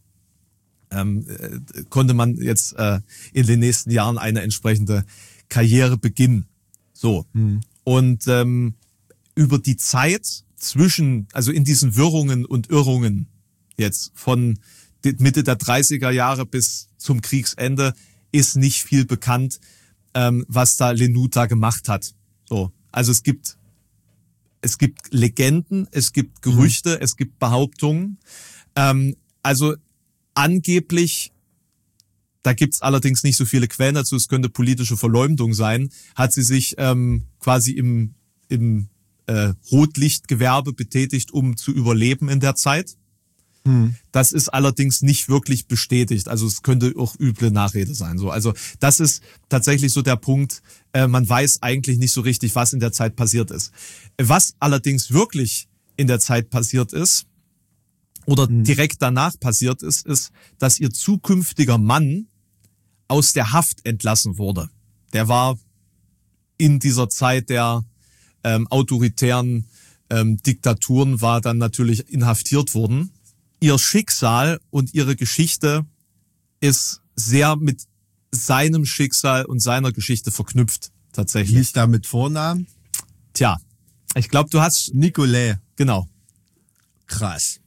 konnte man jetzt in den nächsten Jahren eine entsprechende Karriere beginnen. So. Und über die Zeit also in diesen Wirrungen und Irrungen jetzt von Mitte der 30er Jahre bis zum Kriegsende ist nicht viel bekannt, was da Lenuta gemacht hat. So. Also es gibt Legenden, es gibt Gerüchte, es gibt Behauptungen. Also angeblich, da gibt's allerdings nicht so viele Quellen dazu, es könnte politische Verleumdung sein, hat sie sich quasi im Rotlichtgewerbe betätigt, um zu überleben in der Zeit. Das ist allerdings nicht wirklich bestätigt. Also es könnte auch üble Nachrede sein. So, also das ist tatsächlich so der Punkt. Man weiß eigentlich nicht so richtig, was in der Zeit passiert ist. Was allerdings wirklich in der Zeit passiert ist oder direkt danach passiert ist, ist, dass ihr zukünftiger Mann aus der Haft entlassen wurde. Der war in dieser Zeit der autoritären Diktaturen war dann natürlich inhaftiert worden. Ihr Schicksal und ihre Geschichte ist sehr mit seinem Schicksal und seiner Geschichte verknüpft, tatsächlich. Wie ist da mit Vornamen? Tja, ich glaube, du hast... Nikolai. Genau. Krass.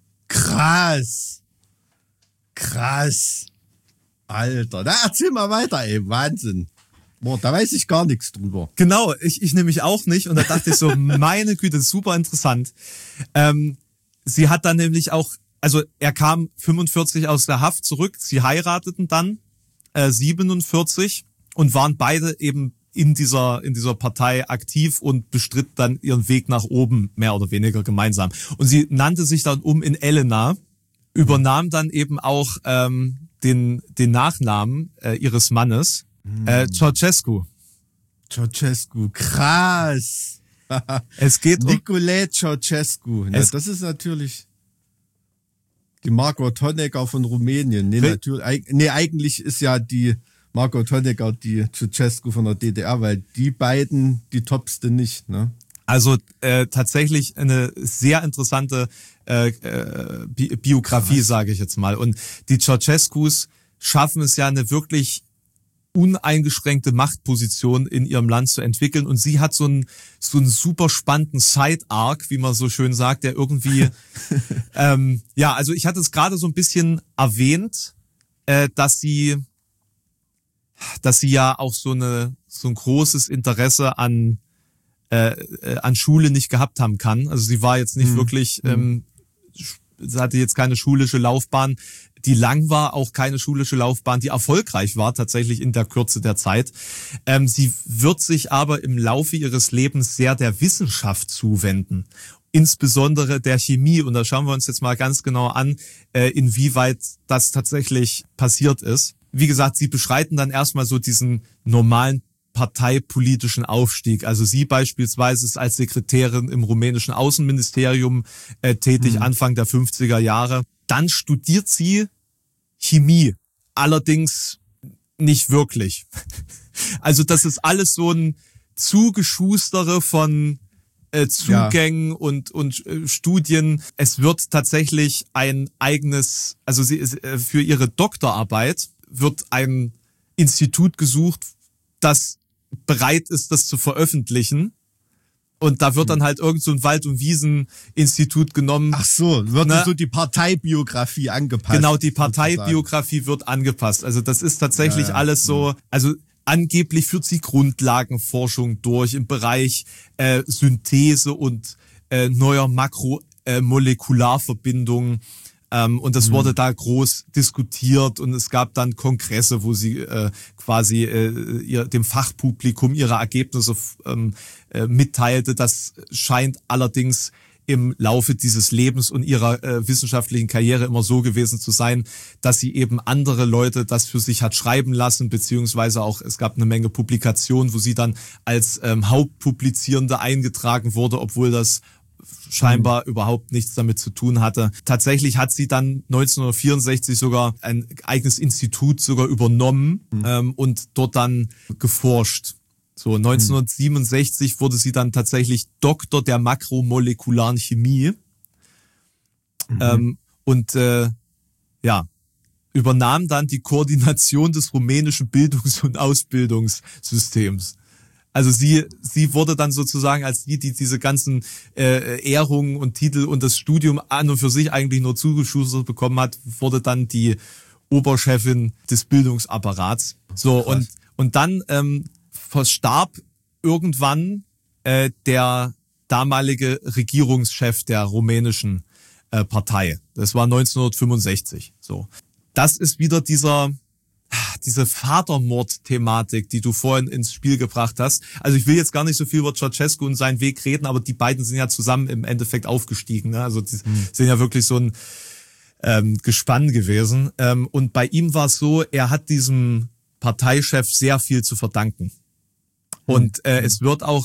Alter, na erzähl mal weiter, ey, Wahnsinn. Boah, da weiß ich gar nichts drüber. Genau, ich nämlich auch nicht. Und da dachte ich so, meine Güte, super interessant. Sie hat dann nämlich auch, also er kam 45 aus der Haft zurück, sie heirateten dann 47 und waren beide eben in dieser Partei aktiv und bestritt dann ihren Weg nach oben, mehr oder weniger gemeinsam. Und sie nannte sich dann in Elena, übernahm dann eben auch den Nachnamen ihres Mannes, Ceausescu. Ceausescu, krass. Es geht Nicolae Ceausescu. Na, das ist natürlich die Margot Honecker von Rumänien. Eigentlich ist ja die Margot Honecker die Ceausescu von der DDR, weil die beiden die Topste nicht, ne? Also tatsächlich eine sehr interessante Biografie, sage ich jetzt mal. Und die Ceausescus schaffen es ja eine wirklich uneingeschränkte Machtposition in ihrem Land zu entwickeln. Und sie hat so einen super spannenden Side-Arc, wie man so schön sagt, der irgendwie, also ich hatte es gerade so ein bisschen erwähnt, dass sie ja auch so ein großes Interesse an Schule nicht gehabt haben kann. Also sie war jetzt nicht wirklich, sie hatte jetzt keine schulische Laufbahn, die lang war, auch keine schulische Laufbahn, die erfolgreich war tatsächlich in der Kürze der Zeit. Sie wird sich aber im Laufe ihres Lebens sehr der Wissenschaft zuwenden, insbesondere der Chemie. Und da schauen wir uns jetzt mal ganz genau an, inwieweit das tatsächlich passiert ist. Wie gesagt, sie beschreiten dann erstmal so diesen normalen parteipolitischen Aufstieg. Also sie beispielsweise ist als Sekretärin im rumänischen Außenministerium tätig, Anfang der 50er Jahre. Dann studiert sie Chemie, allerdings nicht wirklich. Also das ist alles so ein Zugeschustere von Zugängen und Studien. Es wird tatsächlich ein eigenes, also sie ist, für ihre Doktorarbeit wird ein Institut gesucht, das bereit ist, das zu veröffentlichen. Und da wird dann halt irgend so ein Wald- und Wiesen-Institut genommen. Ach so, wird so die Parteibiografie angepasst. Genau, die Parteibiografie wird angepasst. Also das ist tatsächlich alles so, also angeblich führt sie Grundlagenforschung durch im Bereich Synthese und neuer Makromolekularverbindungen. Und das wurde da groß diskutiert und es gab dann Kongresse, wo sie quasi dem Fachpublikum ihre Ergebnisse mitteilte. Das scheint allerdings im Laufe dieses Lebens und ihrer wissenschaftlichen Karriere immer so gewesen zu sein, dass sie eben andere Leute das für sich hat schreiben lassen, beziehungsweise auch es gab eine Menge Publikationen, wo sie dann als Hauptpublizierende eingetragen wurde, obwohl das scheinbar überhaupt nichts damit zu tun hatte. Tatsächlich hat sie dann 1964 sogar ein eigenes Institut sogar übernommen und dort dann geforscht. So 1967 wurde sie dann tatsächlich Doktor der makromolekularen Chemie und übernahm dann die Koordination des rumänischen Bildungs- und Ausbildungssystems. Also sie wurde dann sozusagen als die diese ganzen Ehrungen und Titel und das Studium an und für sich eigentlich nur zugeschustert bekommen hat, wurde dann die Oberchefin des Bildungsapparats. So und dann verstarb irgendwann der damalige Regierungschef der rumänischen Partei. Das war 1965. So, das ist wieder diese Vatermord-Thematik, die du vorhin ins Spiel gebracht hast. Also ich will jetzt gar nicht so viel über Ceausescu und seinen Weg reden, aber die beiden sind ja zusammen im Endeffekt aufgestiegen. Ne? Also die sind ja wirklich so ein Gespann gewesen. Und bei ihm war es so, er hat diesem Parteichef sehr viel zu verdanken. Und es wird auch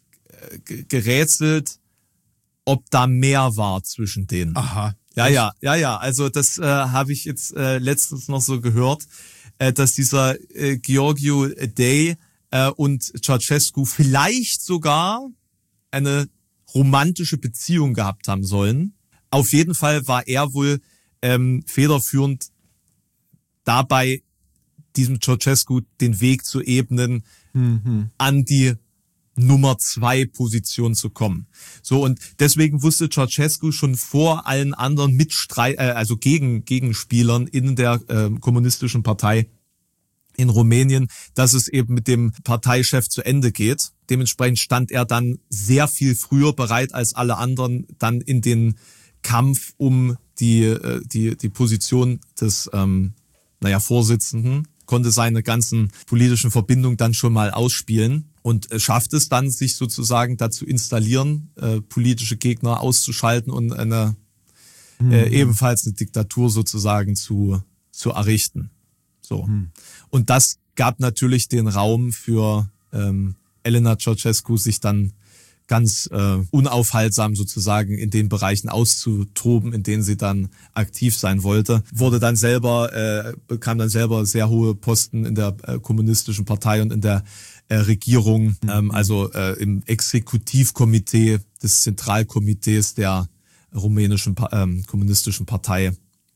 gerätselt, ob da mehr war zwischen denen. Aha. Ja. Also das habe ich jetzt letztens noch so gehört, dass dieser Georgiou Day und Ceausescu vielleicht sogar eine romantische Beziehung gehabt haben sollen. Auf jeden Fall war er wohl federführend dabei, diesem Ceausescu den Weg zu ebnen, an die Nummer 2 Position zu kommen. So, und deswegen wusste Ceausescu schon vor allen anderen Gegenspielern in der kommunistischen Partei in Rumänien, dass es eben mit dem Parteichef zu Ende geht. Dementsprechend stand er dann sehr viel früher bereit als alle anderen dann in den Kampf um die Position des Vorsitzenden, konnte seine ganzen politischen Verbindungen dann schon mal ausspielen und schafft es dann, sich sozusagen dazu installieren, politische Gegner auszuschalten und ebenfalls eine Diktatur sozusagen zu errichten. So. Und das gab natürlich den Raum für Elena Ceausescu, sich dann ganz unaufhaltsam sozusagen in den Bereichen auszutoben, in denen sie dann aktiv sein wollte. Bekam dann selber sehr hohe Posten in der kommunistischen Partei und in der Regierung, im Exekutivkomitee des Zentralkomitees der rumänischen kommunistischen Partei.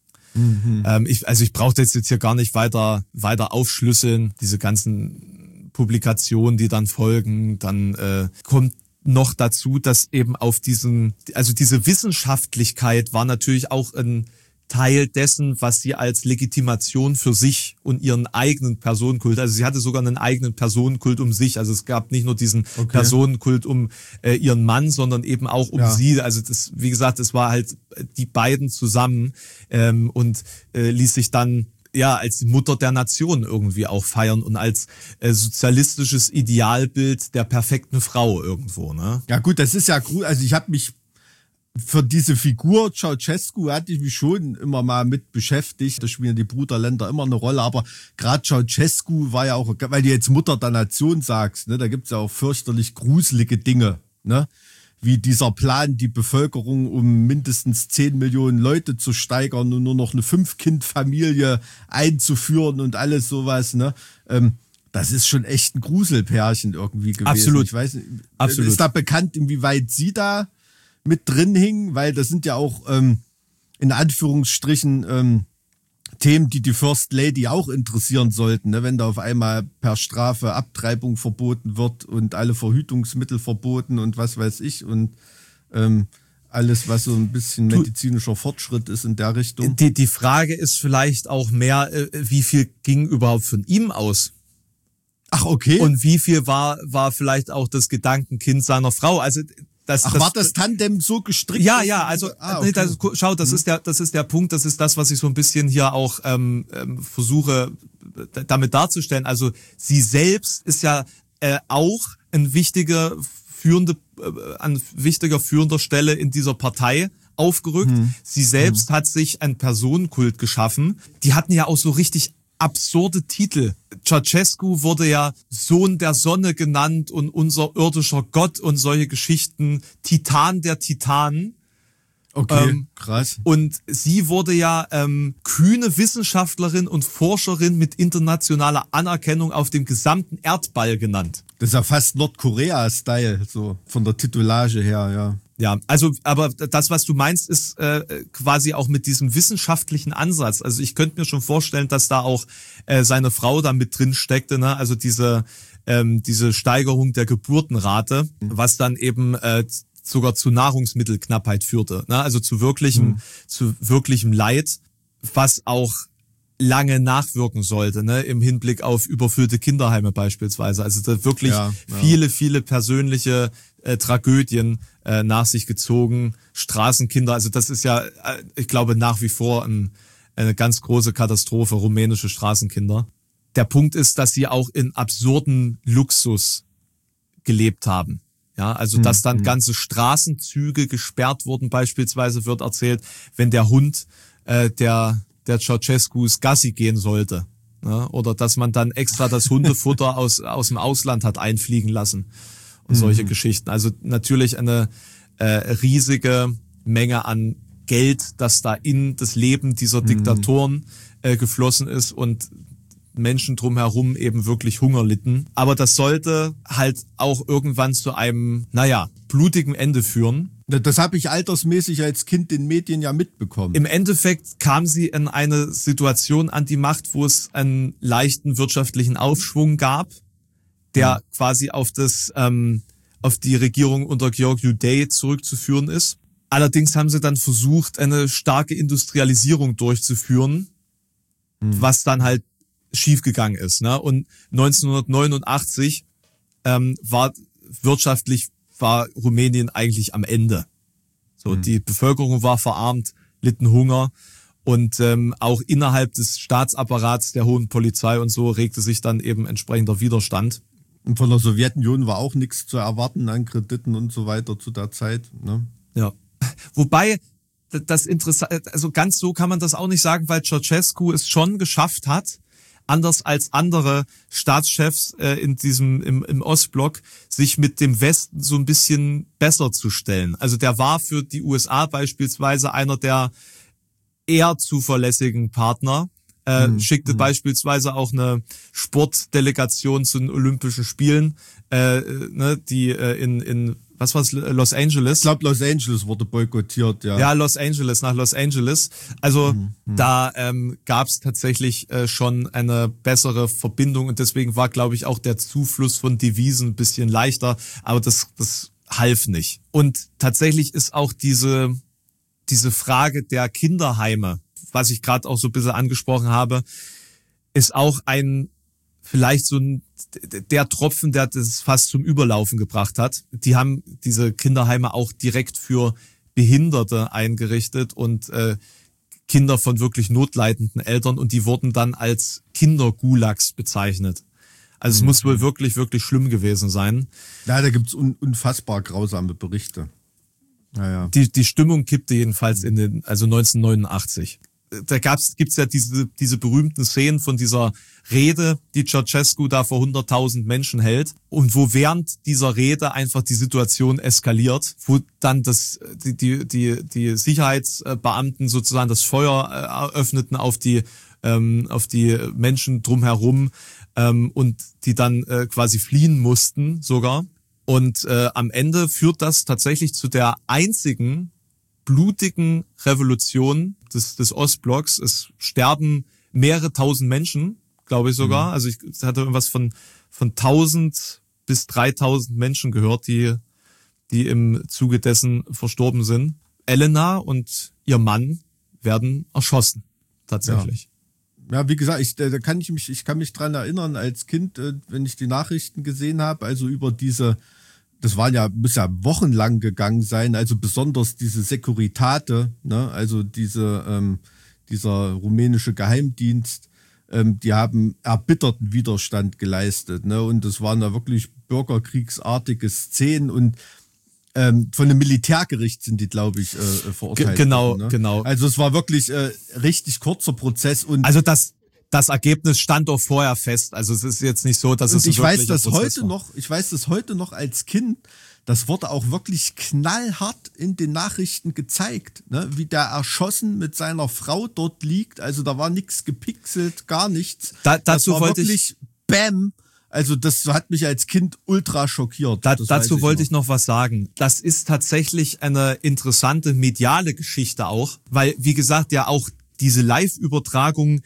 Ich brauche das jetzt hier gar nicht weiter aufschlüsseln, diese ganzen Publikationen, die dann folgen. Dann kommt noch dazu, dass eben diese Wissenschaftlichkeit war natürlich auch ein Teil dessen, was sie als Legitimation für sich und ihren eigenen Personenkult, also sie hatte sogar einen eigenen Personenkult um sich, also es gab nicht nur diesen Personenkult um ihren Mann, sondern eben auch um sie, also das, wie gesagt, es war halt die beiden zusammen und ließ sich dann als die Mutter der Nation irgendwie auch feiern und als sozialistisches Idealbild der perfekten Frau irgendwo, ne? Ja gut, das ist ja cool. Also ich habe mich für diese Figur Ceausescu hatte ich mich schon immer mal mit beschäftigt. Da spielen die Bruderländer immer eine Rolle, aber gerade Ceausescu war ja auch, weil du jetzt Mutter der Nation sagst, ne, da gibt's ja auch fürchterlich gruselige Dinge, ne? Wie dieser Plan, die Bevölkerung um mindestens 10 Millionen Leute zu steigern und nur noch eine 5-Kind-Familie einzuführen und alles sowas, ne? Das ist schon echt ein Gruselpärchen irgendwie gewesen. Absolut. Ich weiß nicht, Absolut. Ist da bekannt, inwieweit sie da mit drin hing? Weil das sind ja auch in Anführungsstrichen Themen, die First Lady auch interessieren sollten, ne? Wenn da auf einmal per Strafe Abtreibung verboten wird und alle Verhütungsmittel verboten und was weiß ich und alles, was so ein bisschen medizinischer Fortschritt ist in der Richtung. Die Frage ist vielleicht auch mehr, wie viel ging überhaupt von ihm aus? Ach, okay. Und wie viel war vielleicht auch das Gedankenkind seiner Frau? Also war das Tandem so gestrickt? Ja, also okay. schau, das ist der Punkt, das ist das, was ich so ein bisschen hier auch versuche damit darzustellen. Also sie selbst ist ja auch an wichtiger führender Stelle in dieser Partei aufgerückt. Sie selbst hat sich einen Personenkult geschaffen. Die hatten ja auch so richtig absurde Titel. Ceausescu wurde ja Sohn der Sonne genannt und unser irdischer Gott und solche Geschichten. Titan der Titanen. Okay, krass. Und sie wurde ja kühne Wissenschaftlerin und Forscherin mit internationaler Anerkennung auf dem gesamten Erdball genannt. Das ist ja fast Nordkorea-Style, so von der Titulage her, ja. Ja, also, aber das, was du meinst, ist quasi auch mit diesem wissenschaftlichen Ansatz. Also ich könnte mir schon vorstellen, dass da auch seine Frau da mit drin steckte, ne? Also diese Steigerung der Geburtenrate, was dann eben sogar zu Nahrungsmittelknappheit führte, ne? Also zu wirklichem Leid, was auch lange nachwirken sollte, ne, im Hinblick auf überfüllte Kinderheime beispielsweise. Also da wirklich viele persönliche Tragödien nach sich gezogen, Straßenkinder. Also das ist ja, ich glaube, nach wie vor eine ganz große Katastrophe, rumänische Straßenkinder. Der Punkt ist, dass sie auch in absurden Luxus gelebt haben. Ja, also dass dann ganze Straßenzüge gesperrt wurden, beispielsweise wird erzählt, wenn der Hund der Ceausescus Gassi gehen sollte. Ne? Oder dass man dann extra das Hundefutter aus dem Ausland hat einfliegen lassen und solche Geschichten. Also natürlich eine riesige Menge an Geld, das da in das Leben dieser Diktatoren geflossen ist und Menschen drumherum eben wirklich Hunger litten. Aber das sollte halt auch irgendwann zu einem, blutigen Ende führen. Das habe ich altersmäßig als Kind den Medien ja mitbekommen. Im Endeffekt kam sie in eine Situation an die Macht, wo es einen leichten wirtschaftlichen Aufschwung gab, der quasi auf die Regierung unter Georgiou Day zurückzuführen ist. Allerdings haben sie dann versucht, eine starke Industrialisierung durchzuführen, was dann halt schiefgegangen ist. Ne? Und 1989 war Rumänien eigentlich am Ende. So, die Bevölkerung war verarmt, litten Hunger und auch innerhalb des Staatsapparats, der hohen Polizei und so regte sich dann eben entsprechender Widerstand. Und von der Sowjetunion war auch nichts zu erwarten an Krediten und so weiter zu der Zeit. Ne? Ja. Wobei das interessant, also ganz so kann man das auch nicht sagen, weil Ceausescu es schon geschafft hat, anders als andere Staatschefs im Ostblock, sich mit dem Westen so ein bisschen besser zu stellen. Also der war für die USA beispielsweise einer der eher zuverlässigen Partner, schickte beispielsweise auch eine Sportdelegation zu den Olympischen Spielen, die in was war's, Los Angeles? Ich glaube, Los Angeles wurde boykottiert, ja. Ja, nach Los Angeles. Also da gab's tatsächlich schon eine bessere Verbindung und deswegen war, glaube ich, auch der Zufluss von Devisen ein bisschen leichter, aber das half nicht. Und tatsächlich ist auch diese Frage der Kinderheime, was ich gerade auch so ein bisschen angesprochen habe, ist auch vielleicht so der Tropfen, der das fast zum Überlaufen gebracht hat. Die haben diese Kinderheime auch direkt für Behinderte eingerichtet und Kinder von wirklich notleidenden Eltern und die wurden dann als Kindergulags bezeichnet. Also es muss wohl wirklich, wirklich schlimm gewesen sein. Ja, da gibt's unfassbar grausame Berichte. Ja. Die Stimmung kippte jedenfalls 1989. Da gibt's ja diese berühmten Szenen von dieser Rede, die Ceausescu da vor 100.000 Menschen hält und wo während dieser Rede einfach die Situation eskaliert, wo dann die Sicherheitsbeamten sozusagen das Feuer eröffneten auf die Menschen drumherum und die dann quasi fliehen mussten sogar. Und am Ende führt das tatsächlich zu der einzigen blutigen Revolution des Ostblocks. Es sterben mehrere tausend Menschen, glaube ich sogar. Also ich hatte irgendwas von 1000 bis 3000 Menschen gehört, die im Zuge dessen verstorben sind. Elena und ihr Mann werden erschossen, tatsächlich. Ja, wie gesagt, ich kann mich dran erinnern, als Kind, wenn ich die Nachrichten gesehen habe, also über das muss ja wochenlang gegangen sein, also besonders diese Securitate, ne, also dieser rumänische Geheimdienst, die haben erbitterten Widerstand geleistet, ne, und das waren da wirklich bürgerkriegsartige Szenen und von einem Militärgericht sind die, glaube ich, verurteilt Genau, worden, ne? genau. Also es war wirklich richtig kurzer Prozess und Also das Ergebnis stand doch vorher fest. Also es ist jetzt nicht so, dass es ein ich weiß wirklicher das Prozess heute war. noch, ich weiß das heute noch als Kind, das wurde auch wirklich knallhart in den Nachrichten gezeigt, ne? Wie der erschossen mit seiner Frau dort liegt. Also da war nichts gepixelt, gar nichts. Dazu war wollte wirklich Bäm. Also das hat mich als Kind ultra schockiert. Dazu wollte ich noch was sagen. Das ist tatsächlich eine interessante mediale Geschichte auch, weil, wie gesagt, ja auch diese Live-Übertragung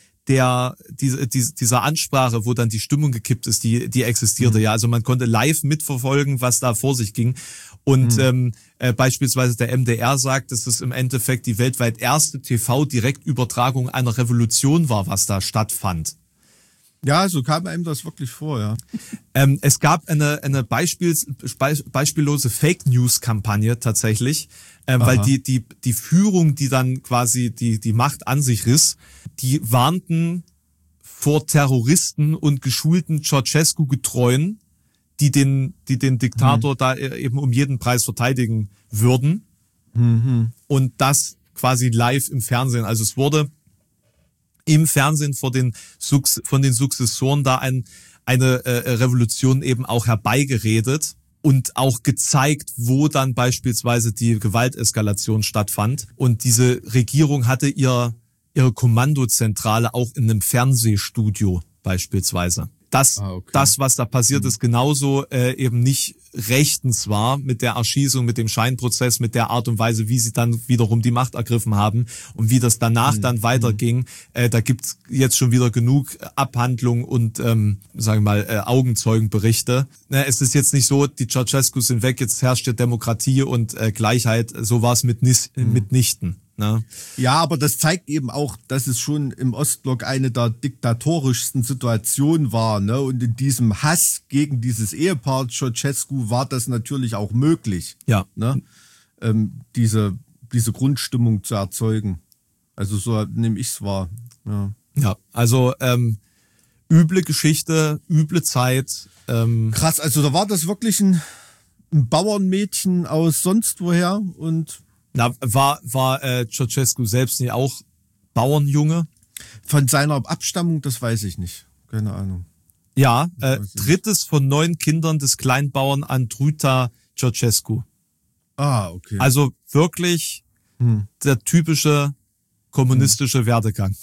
dieser Ansprache, wo dann die Stimmung gekippt ist, die existierte. Ja, also man konnte live mitverfolgen, was da vor sich ging. Und beispielsweise der MDR sagt, dass es im Endeffekt die weltweit erste TV-Direktübertragung einer Revolution war, was da stattfand. Ja, so kam einem das wirklich vor, ja. Es gab eine beispiellose Fake-News-Kampagne tatsächlich, weil die Führung, die dann quasi die Macht an sich riss, die warnten vor Terroristen und geschulten Ceausescu-Getreuen, die den Diktator da eben um jeden Preis verteidigen würden. Und das quasi live im Fernsehen. Also es wurde im Fernsehen von den Sukzessoren da eine Revolution eben auch herbeigeredet und auch gezeigt, wo dann beispielsweise die Gewalteskalation stattfand. Und diese Regierung hatte ihre Kommandozentrale auch in einem Fernsehstudio beispielsweise. Das, was da passiert ist, genauso eben nicht rechtens war mit der Erschießung, mit dem Scheinprozess, mit der Art und Weise, wie sie dann wiederum die Macht ergriffen haben und wie das danach dann weiterging. Da gibt's jetzt schon wieder genug Abhandlungen und, sagen wir mal, Augenzeugenberichte. Es ist jetzt nicht so, die Ceausescus sind weg, jetzt herrscht ja Demokratie und Gleichheit. So war es mitnichten. Ne? Ja, aber das zeigt eben auch, dass es schon im Ostblock eine der diktatorischsten Situationen war, ne? Und in diesem Hass gegen dieses Ehepaar Ceausescu war das natürlich auch möglich, ja, ne? Diese Grundstimmung zu erzeugen. Also so nehme ich es wahr. Ja, also üble Geschichte, üble Zeit. Krass, also da war das wirklich ein Bauernmädchen aus sonst woher und war Ceausescu selbst nicht auch Bauernjunge? Von seiner Abstammung, das weiß ich nicht. Keine Ahnung. Ja, drittes von 9 Kindern des Kleinbauern Andruta Ceausescu. Ah, okay. Also wirklich der typische kommunistische Werdegang.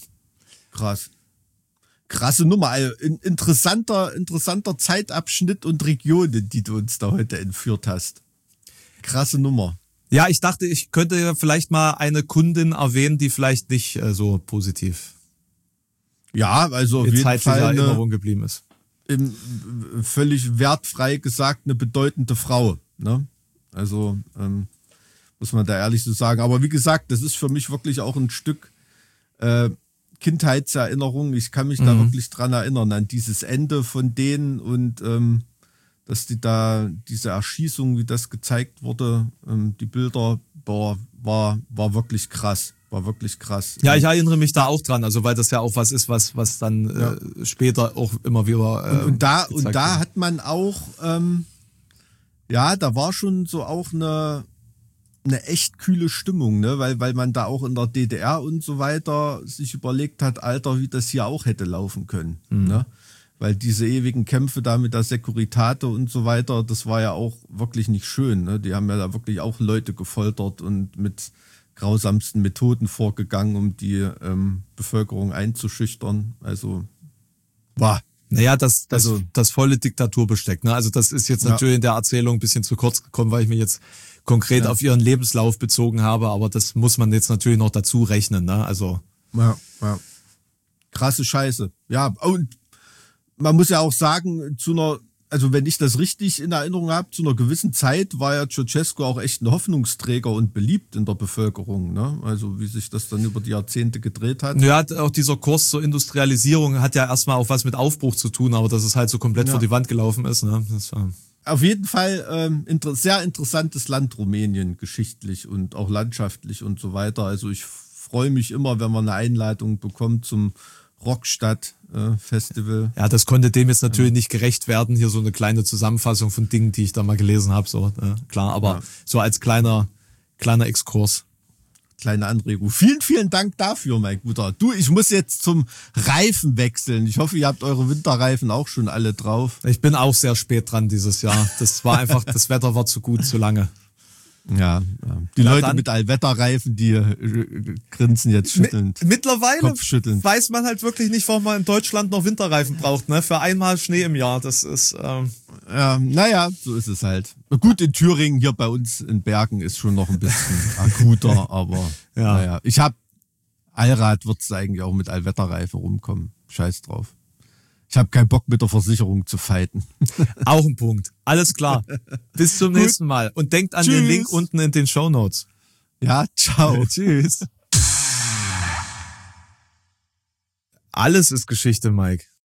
Krass. Krasse Nummer. Also interessanter Zeitabschnitt und Regionen, die du uns da heute entführt hast. Krasse Nummer. Ja, ich dachte, ich könnte vielleicht mal eine Kundin erwähnen, die vielleicht nicht so positiv also in zeitlicher Erinnerung geblieben ist. Völlig wertfrei gesagt eine bedeutende Frau. Ne? Also muss man da ehrlich so sagen. Aber wie gesagt, das ist für mich wirklich auch ein Stück Kindheitserinnerung. Ich kann mich da wirklich dran erinnern, an dieses Ende von denen und dass die da diese Erschießung, wie das gezeigt wurde, die Bilder, war wirklich krass. War wirklich krass. Ja, ich erinnere mich da auch dran, also weil das ja auch was ist, was dann später auch immer wieder und da hat man auch da war schon so auch eine echt kühle Stimmung, ne, weil man da auch in der DDR und so weiter sich überlegt hat, Alter, wie das hier auch hätte laufen können, ne? Weil diese ewigen Kämpfe da mit der Securitate und so weiter, das war ja auch wirklich nicht schön. Ne? Die haben ja da wirklich auch Leute gefoltert und mit grausamsten Methoden vorgegangen, um die Bevölkerung einzuschüchtern. Also, Naja, das volle Diktaturbesteck. Ne? Also das ist jetzt natürlich in der Erzählung ein bisschen zu kurz gekommen, weil ich mich jetzt konkret auf ihren Lebenslauf bezogen habe, aber das muss man jetzt natürlich noch dazu rechnen. Ne? Also ja. Krasse Scheiße. Ja, und man muss ja auch sagen, zu einer also wenn ich das richtig in Erinnerung habe, zu einer gewissen Zeit war ja Ceausescu auch echt ein Hoffnungsträger und beliebt in der Bevölkerung, ne? Also wie sich das dann über die Jahrzehnte gedreht hat. Ja, auch dieser Kurs zur Industrialisierung hat ja erstmal auch was mit Aufbruch zu tun, aber dass es halt so komplett vor die Wand gelaufen ist, ne? Das war auf jeden Fall sehr interessantes Land Rumänien, geschichtlich und auch landschaftlich und so weiter. Also ich freue mich immer, wenn man eine Einladung bekommt zum Rockstadt-Festival. Ja, das konnte dem jetzt natürlich nicht gerecht werden. Hier so eine kleine Zusammenfassung von Dingen, die ich da mal gelesen habe. So, klar, aber so als kleiner Exkurs. Kleine Anregung. Vielen, vielen Dank dafür, mein Guter. Du, ich muss jetzt zum Reifen wechseln. Ich hoffe, ihr habt eure Winterreifen auch schon alle drauf. Ich bin auch sehr spät dran dieses Jahr. Das war einfach, das Wetter war zu gut, zu lange. Ja, die Leute mit Allwetterreifen, die grinsen jetzt schüttelnd. Mittlerweile Kopfschüttelnd. weiß man halt wirklich nicht, warum man in Deutschland noch Winterreifen braucht, ne? Für einmal Schnee im Jahr, das ist... naja, so ist es halt. Gut, in Thüringen, hier bei uns in Bergen ist schon noch ein bisschen akuter, aber naja. Ich habe Allrad wird's eigentlich auch mit Allwetterreife rumkommen. Scheiß drauf. Ich habe keinen Bock mit der Versicherung zu fighten. Auch ein Punkt. Alles klar. Bis zum nächsten Mal. Und denkt an den Link unten in den Shownotes. Ja, ciao. Tschüss. Alles ist Geschichte, Mike.